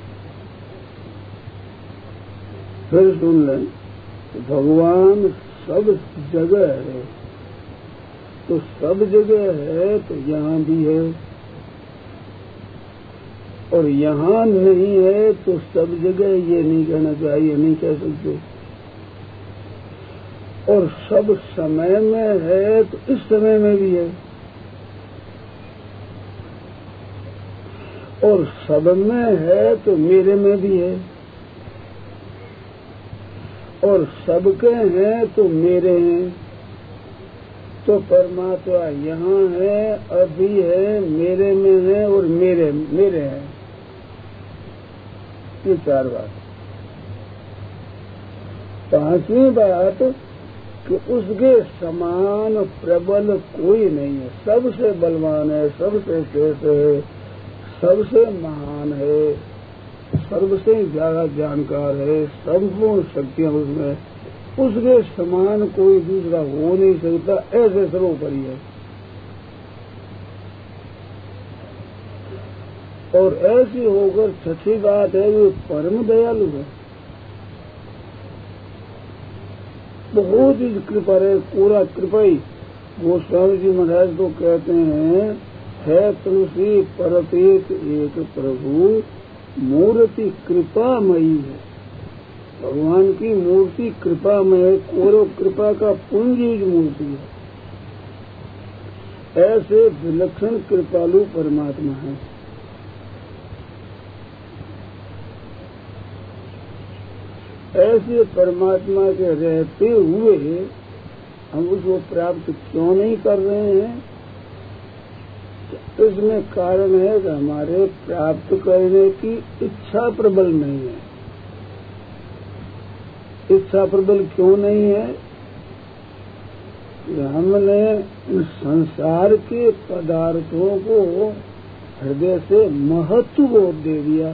फिर सुन लें, भगवान सब जगह है, तो सब जगह है तो यहाँ भी है, और यहाँ नहीं है तो सब जगह ये नहीं कहना चाहिए, नहीं कह सकते। और सब समय में है तो इस समय में भी है, और सब में है तो मेरे में भी है, और सबके हैं तो मेरे हैं। तो परमात्मा यहाँ है, अभी है, मेरे में है और मेरे हैं। ये चार बात। पांचवी बात कि उसके समान प्रबल कोई नहीं है, सबसे बलवान है, सबसे श्रेष्ठ है, सबसे महान है, सबसे ज्यादा जानकार है, संपूर्ण शक्तियां उसमें, उसके समान कोई दूसरा हो नहीं सकता, ऐसे सर्वोपरि है। और ऐसी होकर छठी बात है वो परम दयालु है। बहुत ही कृपा है, पूरा कृपा ही। गोस्वामी जी महाराज तो कहते हैं, है तुलसी परतीत एक प्रभु, मूर्ति कृपामयी है। भगवान की मूर्ति कृपामय, कौरव कृपा का पुंज मूर्ति है। ऐसे विलक्षण कृपालु परमात्मा है। ऐसे परमात्मा के रहते हुए हम उसको प्राप्त क्यों नहीं कर रहे हैं? इसमें कारण है कि हमारे प्राप्त करने की इच्छा प्रबल नहीं है। इच्छा प्रबल क्यों नहीं है? हमने इन संसार के पदार्थों को हृदय से महत्व दे दिया।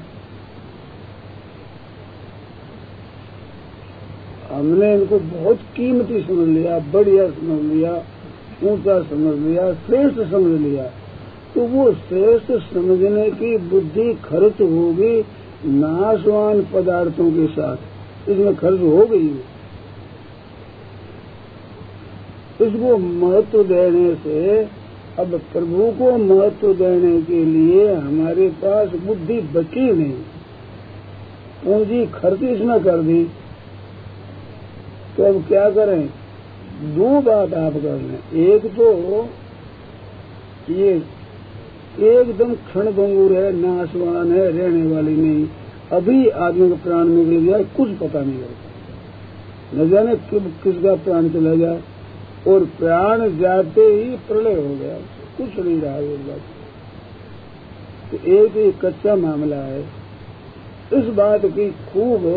हमने इनको बहुत कीमती समझ लिया, बढ़िया समझ लिया, ऊंचा समझ लिया, श्रेष्ठ समझ लिया। तो वो श्रेष्ठ समझने की बुद्धि खर्च होगी नाशवान पदार्थों के साथ, इसमें खर्च हो गई। इसको महत्व देने से, अब प्रभु को महत्व देने के लिए हमारे पास बुद्धि बची नहीं, पूंजी खर्च इसमें कर दी। तो अब क्या करें? दो बात आप कर लें। एक तो ये एकदम क्षण भंगुर है, नाशवान है, रहने वाली नहीं। अभी आदमी का प्राण निकल जाए कुछ पता नहीं लगता, न जाने किसका प्राण चला जाए, और प्राण जाते ही प्रलय हो गया, कुछ नहीं रहा एक बात। तो एक कच्चा मामला है। इस बात की खूब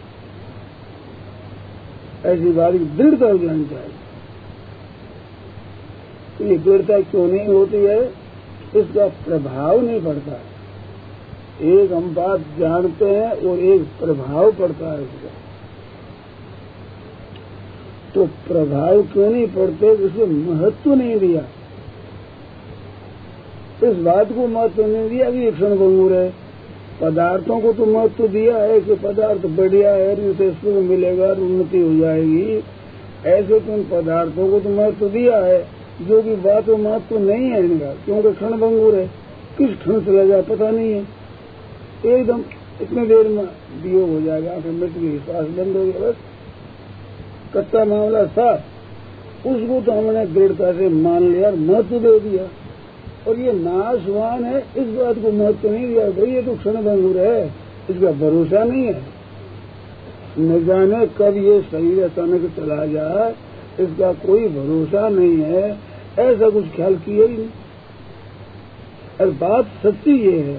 ऐसी बात की दृढ़ता हो जानी चाहिए। तो ये दृढ़ता क्यों नहीं होती है? इसका प्रभाव नहीं पड़ता। एक हम बात जानते हैं और एक प्रभाव पड़ता है इसका। तो प्रभाव क्यों नहीं पड़ते? इसे महत्व नहीं दिया, इस बात को महत्व नहीं दिया। अभी क्षण भंगुर है, पदार्थों को तो महत्व दिया है कि पदार्थ बढ़िया है, इसे सुख मिलेगा, उन्नति हो जाएगी। ऐसे तो इन पदार्थों को तो महत्व दिया है, जो कि बात में महत्व नहीं है इनका, क्योंकि क्षण भंगुर है, किस क्षण चला जाए पता नहीं है। एकदम इतनी देर में वियोग हो जाएगा, आंखें मिट गई, सांस बंद हो गया, बस कच्चा मामला था। उसको तो हमने दृढ़ता से मान लिया, महत्व दे दिया। और ये नाशवान है, इस बात को महत्व नहीं दिया। भाई ये तो क्षण भंगुर है, इसका भरोसा नहीं है, न जाने कब ये शरीर अचानक चला जाए, इसका कोई भरोसा नहीं है। ऐसा कुछ ख्याल किया ही नहीं। और बात सच्ची ये है,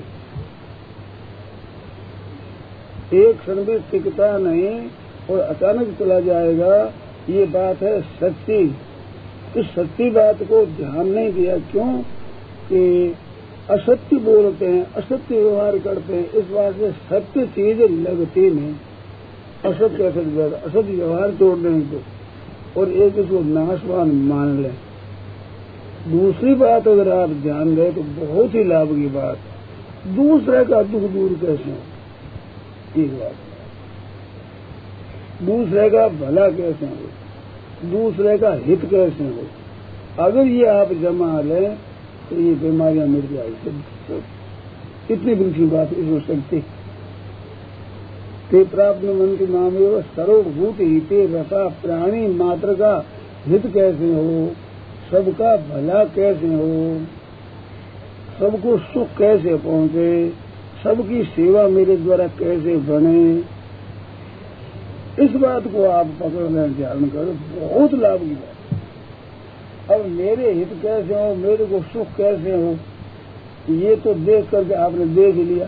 एक क्षण भी टिकता नहीं और अचानक चला जाएगा, ये बात है सच्ची। इस सच्ची बात को ध्यान नहीं दिया। क्यों? कि असत्य बोलते हैं, असत्य व्यवहार करते हैं, इस बात से सत्य चीज लगती नहीं। असत्य असत्य व्यवहार छोड़ दें तो, और एक इसको नाशवान मान लें। दूसरी बात अगर आप ध्यान दें तो बहुत ही लाभ की बात, दूसरे का दुख दूर कैसे हो, एक बात, दूसरे का भला कैसे हो, दूसरे का हित कैसे हो, अगर ये आप जमा लें तो ये बीमारियां मिट जाएगी। इतनी बड़ी बात इसको सकती ते प्राप्त मन की मामले सर्वभूत हिते रसा, प्राणी मात्र का हित कैसे हो, सबका भला कैसे हो, सबको सुख कैसे पहुंचे, सबकी सेवा मेरे द्वारा कैसे बने, इस बात को आप पकड़ लें, ध्यान करो, बहुत लाभ की बात। अब मेरे हित कैसे हो, मेरे को सुख कैसे हो, ये तो देख करके आपने देख लिया।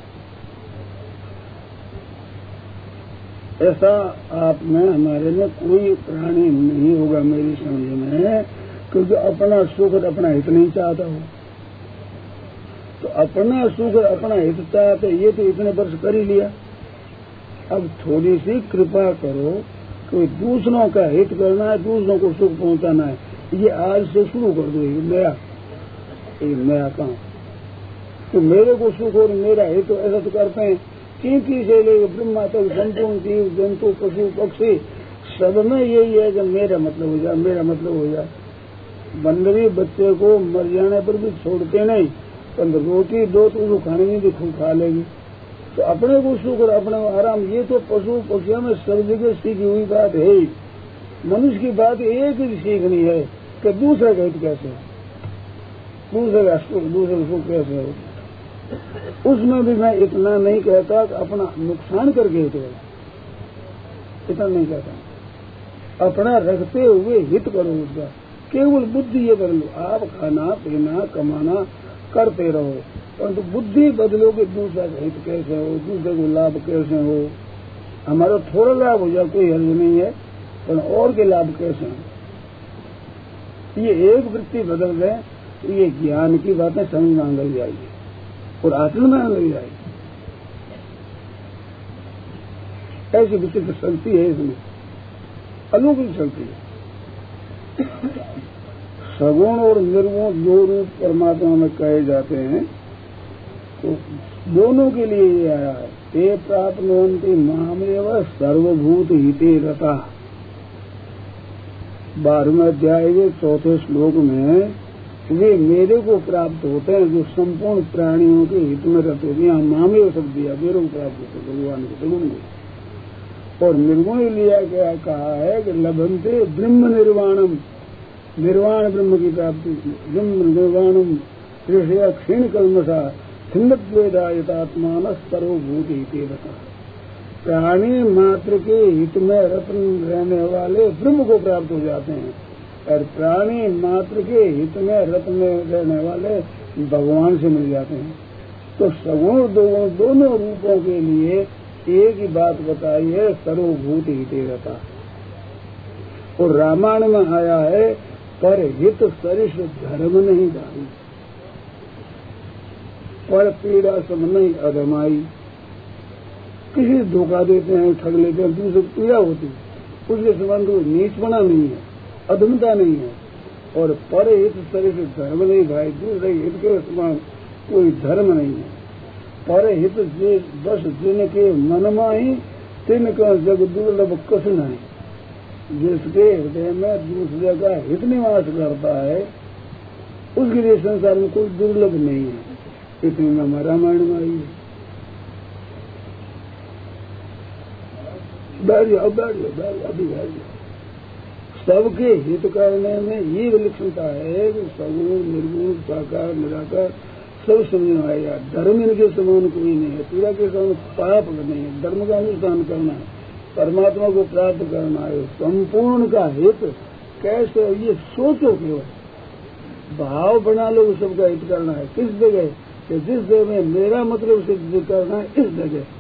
ऐसा आप में हमारे में कोई प्राणी नहीं होगा मेरी समझ में, क्योंकि अपना सुख और अपना हित नहीं चाहता हो। तो अपना सुख और अपना हित चाहते, ये तो इतने वर्ष कर ही लिया। अब थोड़ी सी कृपा करो, कोई दूसरों का हित करना है, दूसरों को सुख पहुंचाना है, ये आज से शुरू कर दो। एक नया काम। तो मेरे को सुख और मेरा हित तो ऐसा तो करते हैं, चींटी से लेकर ब्रह्मा तक संपूर्ण जीव जंतु पशु पक्षी सब में यही है कि मेरा मतलब हो जाए, मेरा मतलब हो जाए। बंदरी बच्चे को मर जाने पर भी छोड़ते नहीं, पर रोटी दो तो उसको खाने नहीं तो खूब खा लेगी। तो अपने को सुख और अपने को आराम, ये तो पशु पक्षियों में सब जगह सीखी हुई बात है ही। मनुष्य की बात एक ही सीखनी है कि दूसरे का हित कैसे है, दूसरे का सुख कैसे हो। उसमें भी मैं इतना नहीं कहता कि अपना नुकसान करके हित करो, इतना नहीं कहता। अपना रखते हुए हित करो उसका, केवल बुद्धि ये कर लो, आप खाना पीना कमाना करते रहो, परंतु बुद्धि बदलो कि दूसरा का हित कैसे हो, दूसरे को लाभ कैसे हो। हमारा थोड़ा लाभ हो जाए कोई हर्ज नहीं है, पर और के लाभ कैसे हो। ये एक वृत्ति बदल गए तो ये ज्ञान की बातें समझ में आने लग जाएगी और आचरण में आने लग जाएगी। ऐसी विचित्र शक्ति है इसमें, अलौकिक शक्ति है। सगुण और निर्गुण दो रूप परमात्मा में कहे जाते हैं, तो दोनों के लिए ये आया है। ते प्राप्नुवन्ति मामेव सर्वभूत हिते रता। 12वें अध्याय के 4थे श्लोक में वे मेरे को प्राप्त होते हैं जो संपूर्ण प्राणियों के हित में रत होते हैं। यहाँ मामेव शब्द दिया, मेरे को प्राप्त होते भगवान के सगुण को। और निर्गुण लिया गया कहा है कि लभन्ते ब्रह्म निर्वाणम, निर्वाण ब्रह्म की प्राप्ति, ब्रह्म निर्वाणम ऋषया क्षीण कल्मषा छिन्नत्वेदायतात्मान सर्वभूत हिते रता। प्राणी मात्र के हित में रत्न रहने वाले ब्रह्म को प्राप्त हो जाते हैं, और प्राणी मात्र के हित में रत्न रहने वाले भगवान से मिल जाते हैं। तो सगुण दोनों रूपों के लिए एक ही बात बताई है, सर्वभूत हिते रता। और रामायण में आया है, पर हित सरिष धर्म नहीं दानी, पर पीड़ा सब नहीं अधमाई। किसी धोखा देते हैं, ठग लेते हैं, दूसरे पीड़ा होती है, उसके संबंध कोई नीचपना नहीं है, अधमता नहीं है। और पर हित सरिष धर्म नहीं भाई, दूसरे हित के समान कोई धर्म नहीं है। पर हित बस जिनके मनमा ही तिनका जग दुर्लभ कस नहीं। जिसके हृदय में दूसरे का हित निवास करता है, उसके लिए संसार में कोई दुर्लभ नहीं है। इतनी में रामायण में आई है। बैठ जाओ, बैठ जाओ, अभी बैठ जाओ। सबके हित करने में ये विलक्षणता है कि सगुण निर्गुण साकार निराकार सब समझ आएगा। धर्म इनके समान कोई नहीं है, पीड़ा के समान पाप नहीं है। धर्म का अनुष्ठान करना है, परमात्मा को प्राप्त करना है, संपूर्ण का हित कैसे, ये सोचो केवल भाव बना लो। सबका हित करना है किस जगह, कि जिस जगह में मेरा मतलब सिद्ध करना है, इस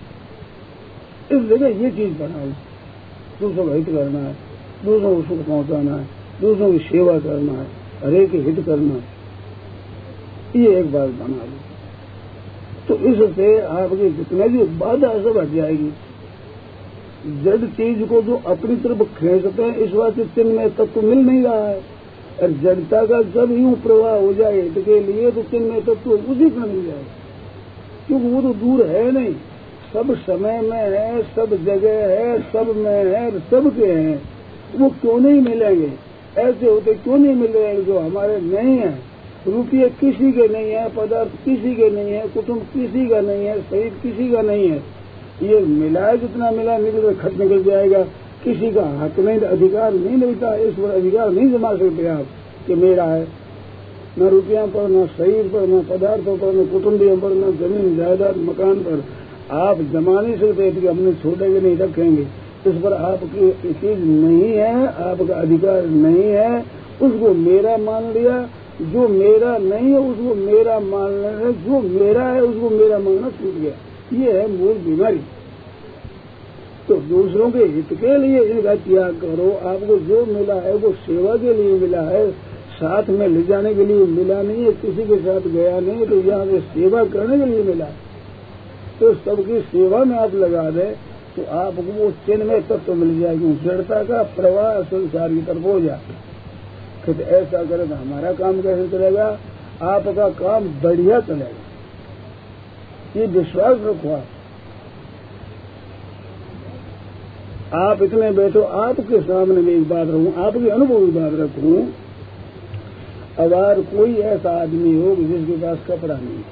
जगह ये चीज बना लो। दूसरों का हित करना है, दूसरों को सुख पहुंचाना है, दूसरों की सेवा करना है, हरेक हित करना है, ये एक बात बना लो। तो इससे आपकी जितने भी बाधा सब हट जाएगी। जड़ चीज को जो अपनी तरफ खींचते हैं, इस बात से चिन्मय तत्व मिल नहीं रहा है। और जड़ता का जब यूं प्रवाह हो जाए हित के लिए, तो चिन्मय तत्व उसी पर मिल जाए, क्योंकि वो तो दूर है नहीं, सब समय में है, सब जगह है, सब में है, सबके हैं। वो क्यों नहीं मिलेंगे? ऐसे होते क्यों नहीं मिल रहे जो हमारे नहीं है? रुपये किसी के नहीं है, पदार्थ किसी के नहीं है, कुटुंब किसी का नहीं है, शरीर किसी का नहीं है। ये मिला जितना मिला निकल खत निकल जाएगा। किसी का हक नहीं, अधिकार नहीं मिलता, इस पर अधिकार नहीं जमा सकते आप कि मेरा है। न रुपया पर, न शरीर पर, न पदार्थों पर, न कुटुंबियों पर, न जमीन जायदाद मकान पर आप जमा नहीं सकते कि हमने छोड़ेंगे नहीं रखेंगे। इस पर आपकी चीज नहीं है, आपका अधिकार नहीं है। उसको मेरा मान लिया, जो मेरा नहीं है उसको मेरा मान लेना, जो मेरा है उसको मेरा मानना छूट गया। ये है मूल बीमारी। तो दूसरों के हित के लिए इनका त्याग करो। आपको जो मिला है वो सेवा के लिए मिला है, साथ में ले जाने के लिए मिला नहीं है, किसी के साथ गया नहीं, तो यहाँ से सेवा करने के लिए मिला। तो सबकी सेवा में आप लगा दें तो आपको वो चिन्मय तत्व मिल जाएगी। जड़ता का प्रवाह संसार की तरफ हो जाए। फिर ऐसा करें तो हमारा काम कैसे चलेगा? आपका काम बढ़िया चलेगा, ये विश्वास रखो आप। आप इतने बैठो, आपके सामने में एक बात रहूं, आपके अनुभव की बात रखूं। अगर कोई ऐसा आदमी हो जिसके पास कपड़ा नहीं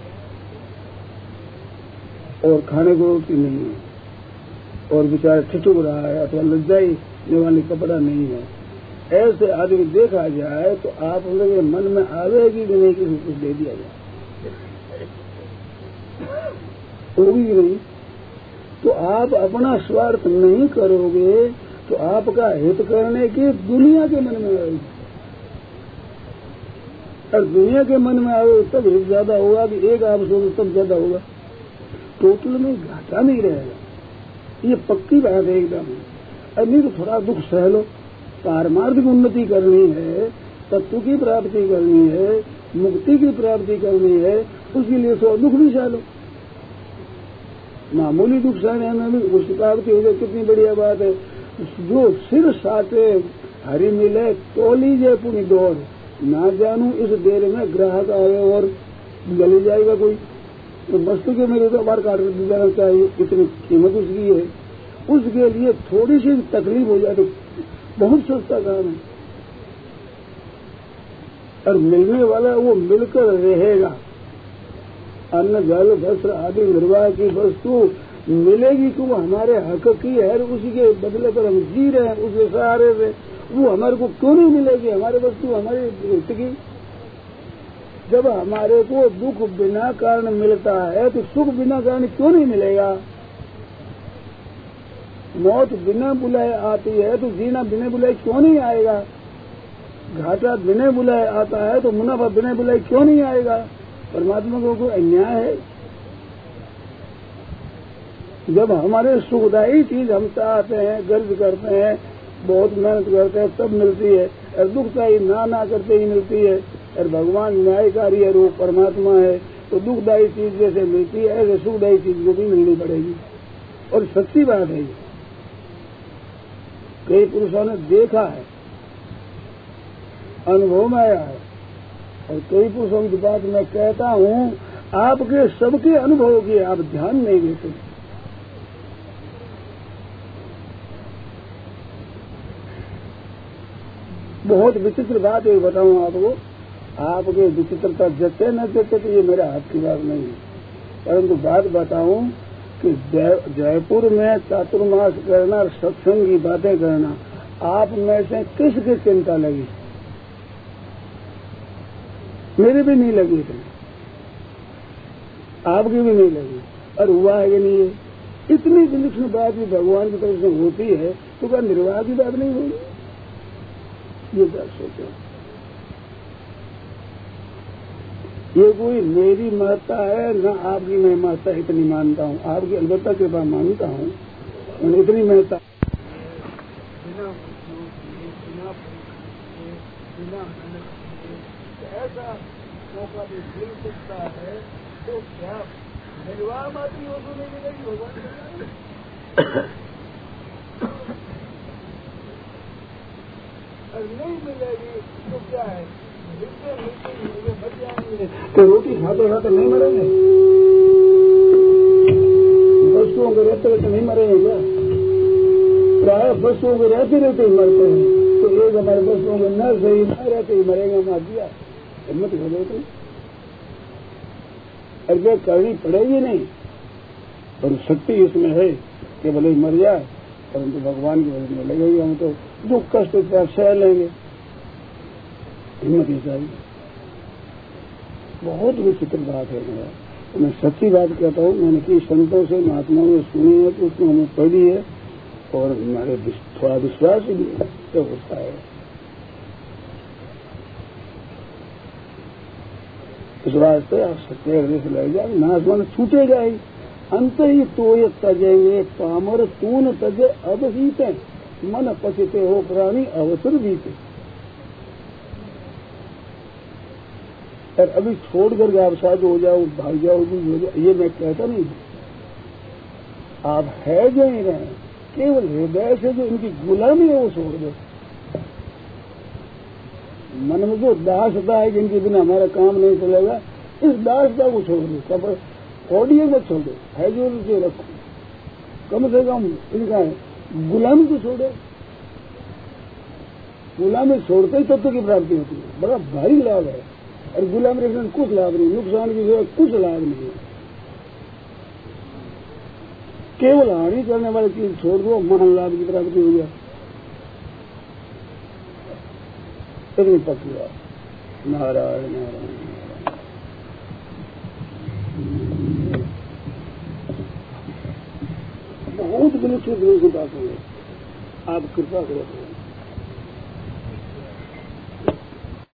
और खाने को रोटी नहीं है और बेचारा ठिठुक रहा है अथवा लज्जाई वाली कपड़ा नहीं है, ऐसे आदमी देखा जाए तो आप लोग मन में आवेगी कि नहीं किसी कुछ दे दिया जाए, होगी कि नहीं? तो आप अपना स्वार्थ नहीं करोगे तो आपका हित करने की दुनिया के मन में आएगी, और दुनिया के मन में आए तब हित ज्यादा होगा कि एक आप सोचो तब ज्यादा होगा, टोटल में घाटा नहीं रहेगा। ये पक्की बात है एकदम। अब नहीं तो थोड़ा दुख सह लो, पारमार्थिक उन्नति करनी है, तत्व की प्राप्ति करनी है, मुक्ति की प्राप्ति करनी है, उसके लिए सो दुख भी सह लो। मामूली दुख सहने में भी उसकी प्राप्ति हो जाए, कितनी बढ़िया बात है। जो सिर साटे हरी मिले तो लीजिए पूरी दौड़, ना जानू इस देर में ग्राहक आए और गले जाएगा कोई, तो वस्तु के मेरे तो बार काट जाना चाहिए, इतनी कीमत उसकी है, उसके लिए थोड़ी सी तकलीफ हो जाए तो बहुत सस्ता काम है। और मिलने वाला वो मिलकर रहेगा। अन्न जल वस्त्र आदि निर्वाह की वस्तु मिलेगी कि वो हमारे हक की है, उसी के बदले पर हम जी रहे हैं, उसके सहारे से वो हमारे को क्यों नहीं मिलेगी? हमारे वस्तु हमारे हित की। जब हमारे को दुख बिना कारण मिलता है तो सुख बिना कारण क्यों नहीं मिलेगा? मौत बिना बुलाए आती है तो जीना बिना बुलाए क्यों नहीं आएगा? घाटा बिना बुलाए आता है तो मुनाफा बिना बुलाए क्यों नहीं आएगा? परमात्मा को कोई अन्याय है? जब हमारे सुखदायी चीज हम चाहते हैं, गर्ज करते हैं, बहुत मेहनत करते हैं, तब मिलती है, और दुखदायी ना करते ही मिलती है। और भगवान न्यायकारी है, रूप परमात्मा है, तो दुखदायी चीज जैसे मिलती है ऐसे सुखदायी चीज को भी मिलनी पड़ेगी। और सच्ची बात है, कई पुरुषों ने देखा है, अनुभव में आया है, और कई पुरुषों की बात मैं कहता हूँ, आपके सबके अनुभव की आप ध्यान नहीं देते। बहुत विचित्र बात है, बताऊं आपको, आपके विचित्रता जते न जते तो ये मेरे हाथ की बात नहीं है, परंतु बात बताऊं कि जयपुर में चातुर्मास करना और सत्संग की बातें करना, आप में से किसकी चिंता लगी? मेरी भी नहीं लगी थी, आपकी भी नहीं लगी, और हुआ है कि नहीं है? इतनी विलक्षण बात भी भगवान की तरफ से होती है तो क्या निर्वाह की बात नहीं होगी? ये बात सोचो। ये कोई मेरी महत्ता है न आपकी मैं महत्ता इतनी मानता हूँ, आपकी अलबत्ता कृपा मानता हूँ, इतनी महत्ता ऐसा मौका भी मिल सकता है तो क्या निर्वाह मात्री हो तो नहीं मिलेगी भगवान? नहीं मिलेगी तो क्या है? मिलते बच जाएंगे तो रोटी खाते खाते नहीं मरेंगे? वस्तुओं के रहते रहते नहीं मरेंगे क्या? प्राय वस्तुओं के रहते रहते ही मरते हैं, तो एक हमारे वस्तुओं के न सही न रहते ही मरेंगे, मार दिया, हिम्मत हो गई थी। अरे करनी पड़ेगी नहीं, और शक्ति इसमें है कि भले ही मर जाए परंतु भगवान की वजह में लगेगी, हम तो दुख कष्ट सह लेंगे, हिम्मत ही चाहिए। बहुत विचित्र बात है मेरा, तो मैं सच्ची बात कहता हूँ, मैंने कई संतों से महात्माओं ने सुनी है तो उसमें हमें पढ़ी है और हमारे थोड़ा विश्वास भी तो होता है। इस वास्ते आप सत्य हृदय से लग जाए, नासमान छूटेगा ही, अंत ही तो ये तजेंगे पामर तून तजे अब जीते, मन पचते हो प्राणी अवसर बीते। और अभी छोड़कर आप साथ हो जाओ, भाग जाओ, हो जाओ, ये मैं कहता नहीं। आप है जो ही रहे, केवल हृदय से जो इनकी गुलामी है वो छोड़ दो। मन में जो दासता है कि इनके बिना हमारा काम नहीं चलेगा, इस दासता को छोड़ दो, कब ऑडियो मत छोड़ दो, है जो उसे रखो, कम से कम इनका गुलामी को छोड़े, गुलामी छोड़ते ही तत्व की प्राप्ति होती है, बड़ा भारी लाभ है। और गुलामी रखने में कुछ लाभ नहीं, नुकसान की जरूरत कुछ लाभ नहीं है। केवल हानि करने वाली चीज छोड़ दो, महान लाभ की प्राप्ति हो गया। इतनी पक्की बात। नारायण नारायण बहुत विनिश्चित रूप से बात हो, आप कृपा करो।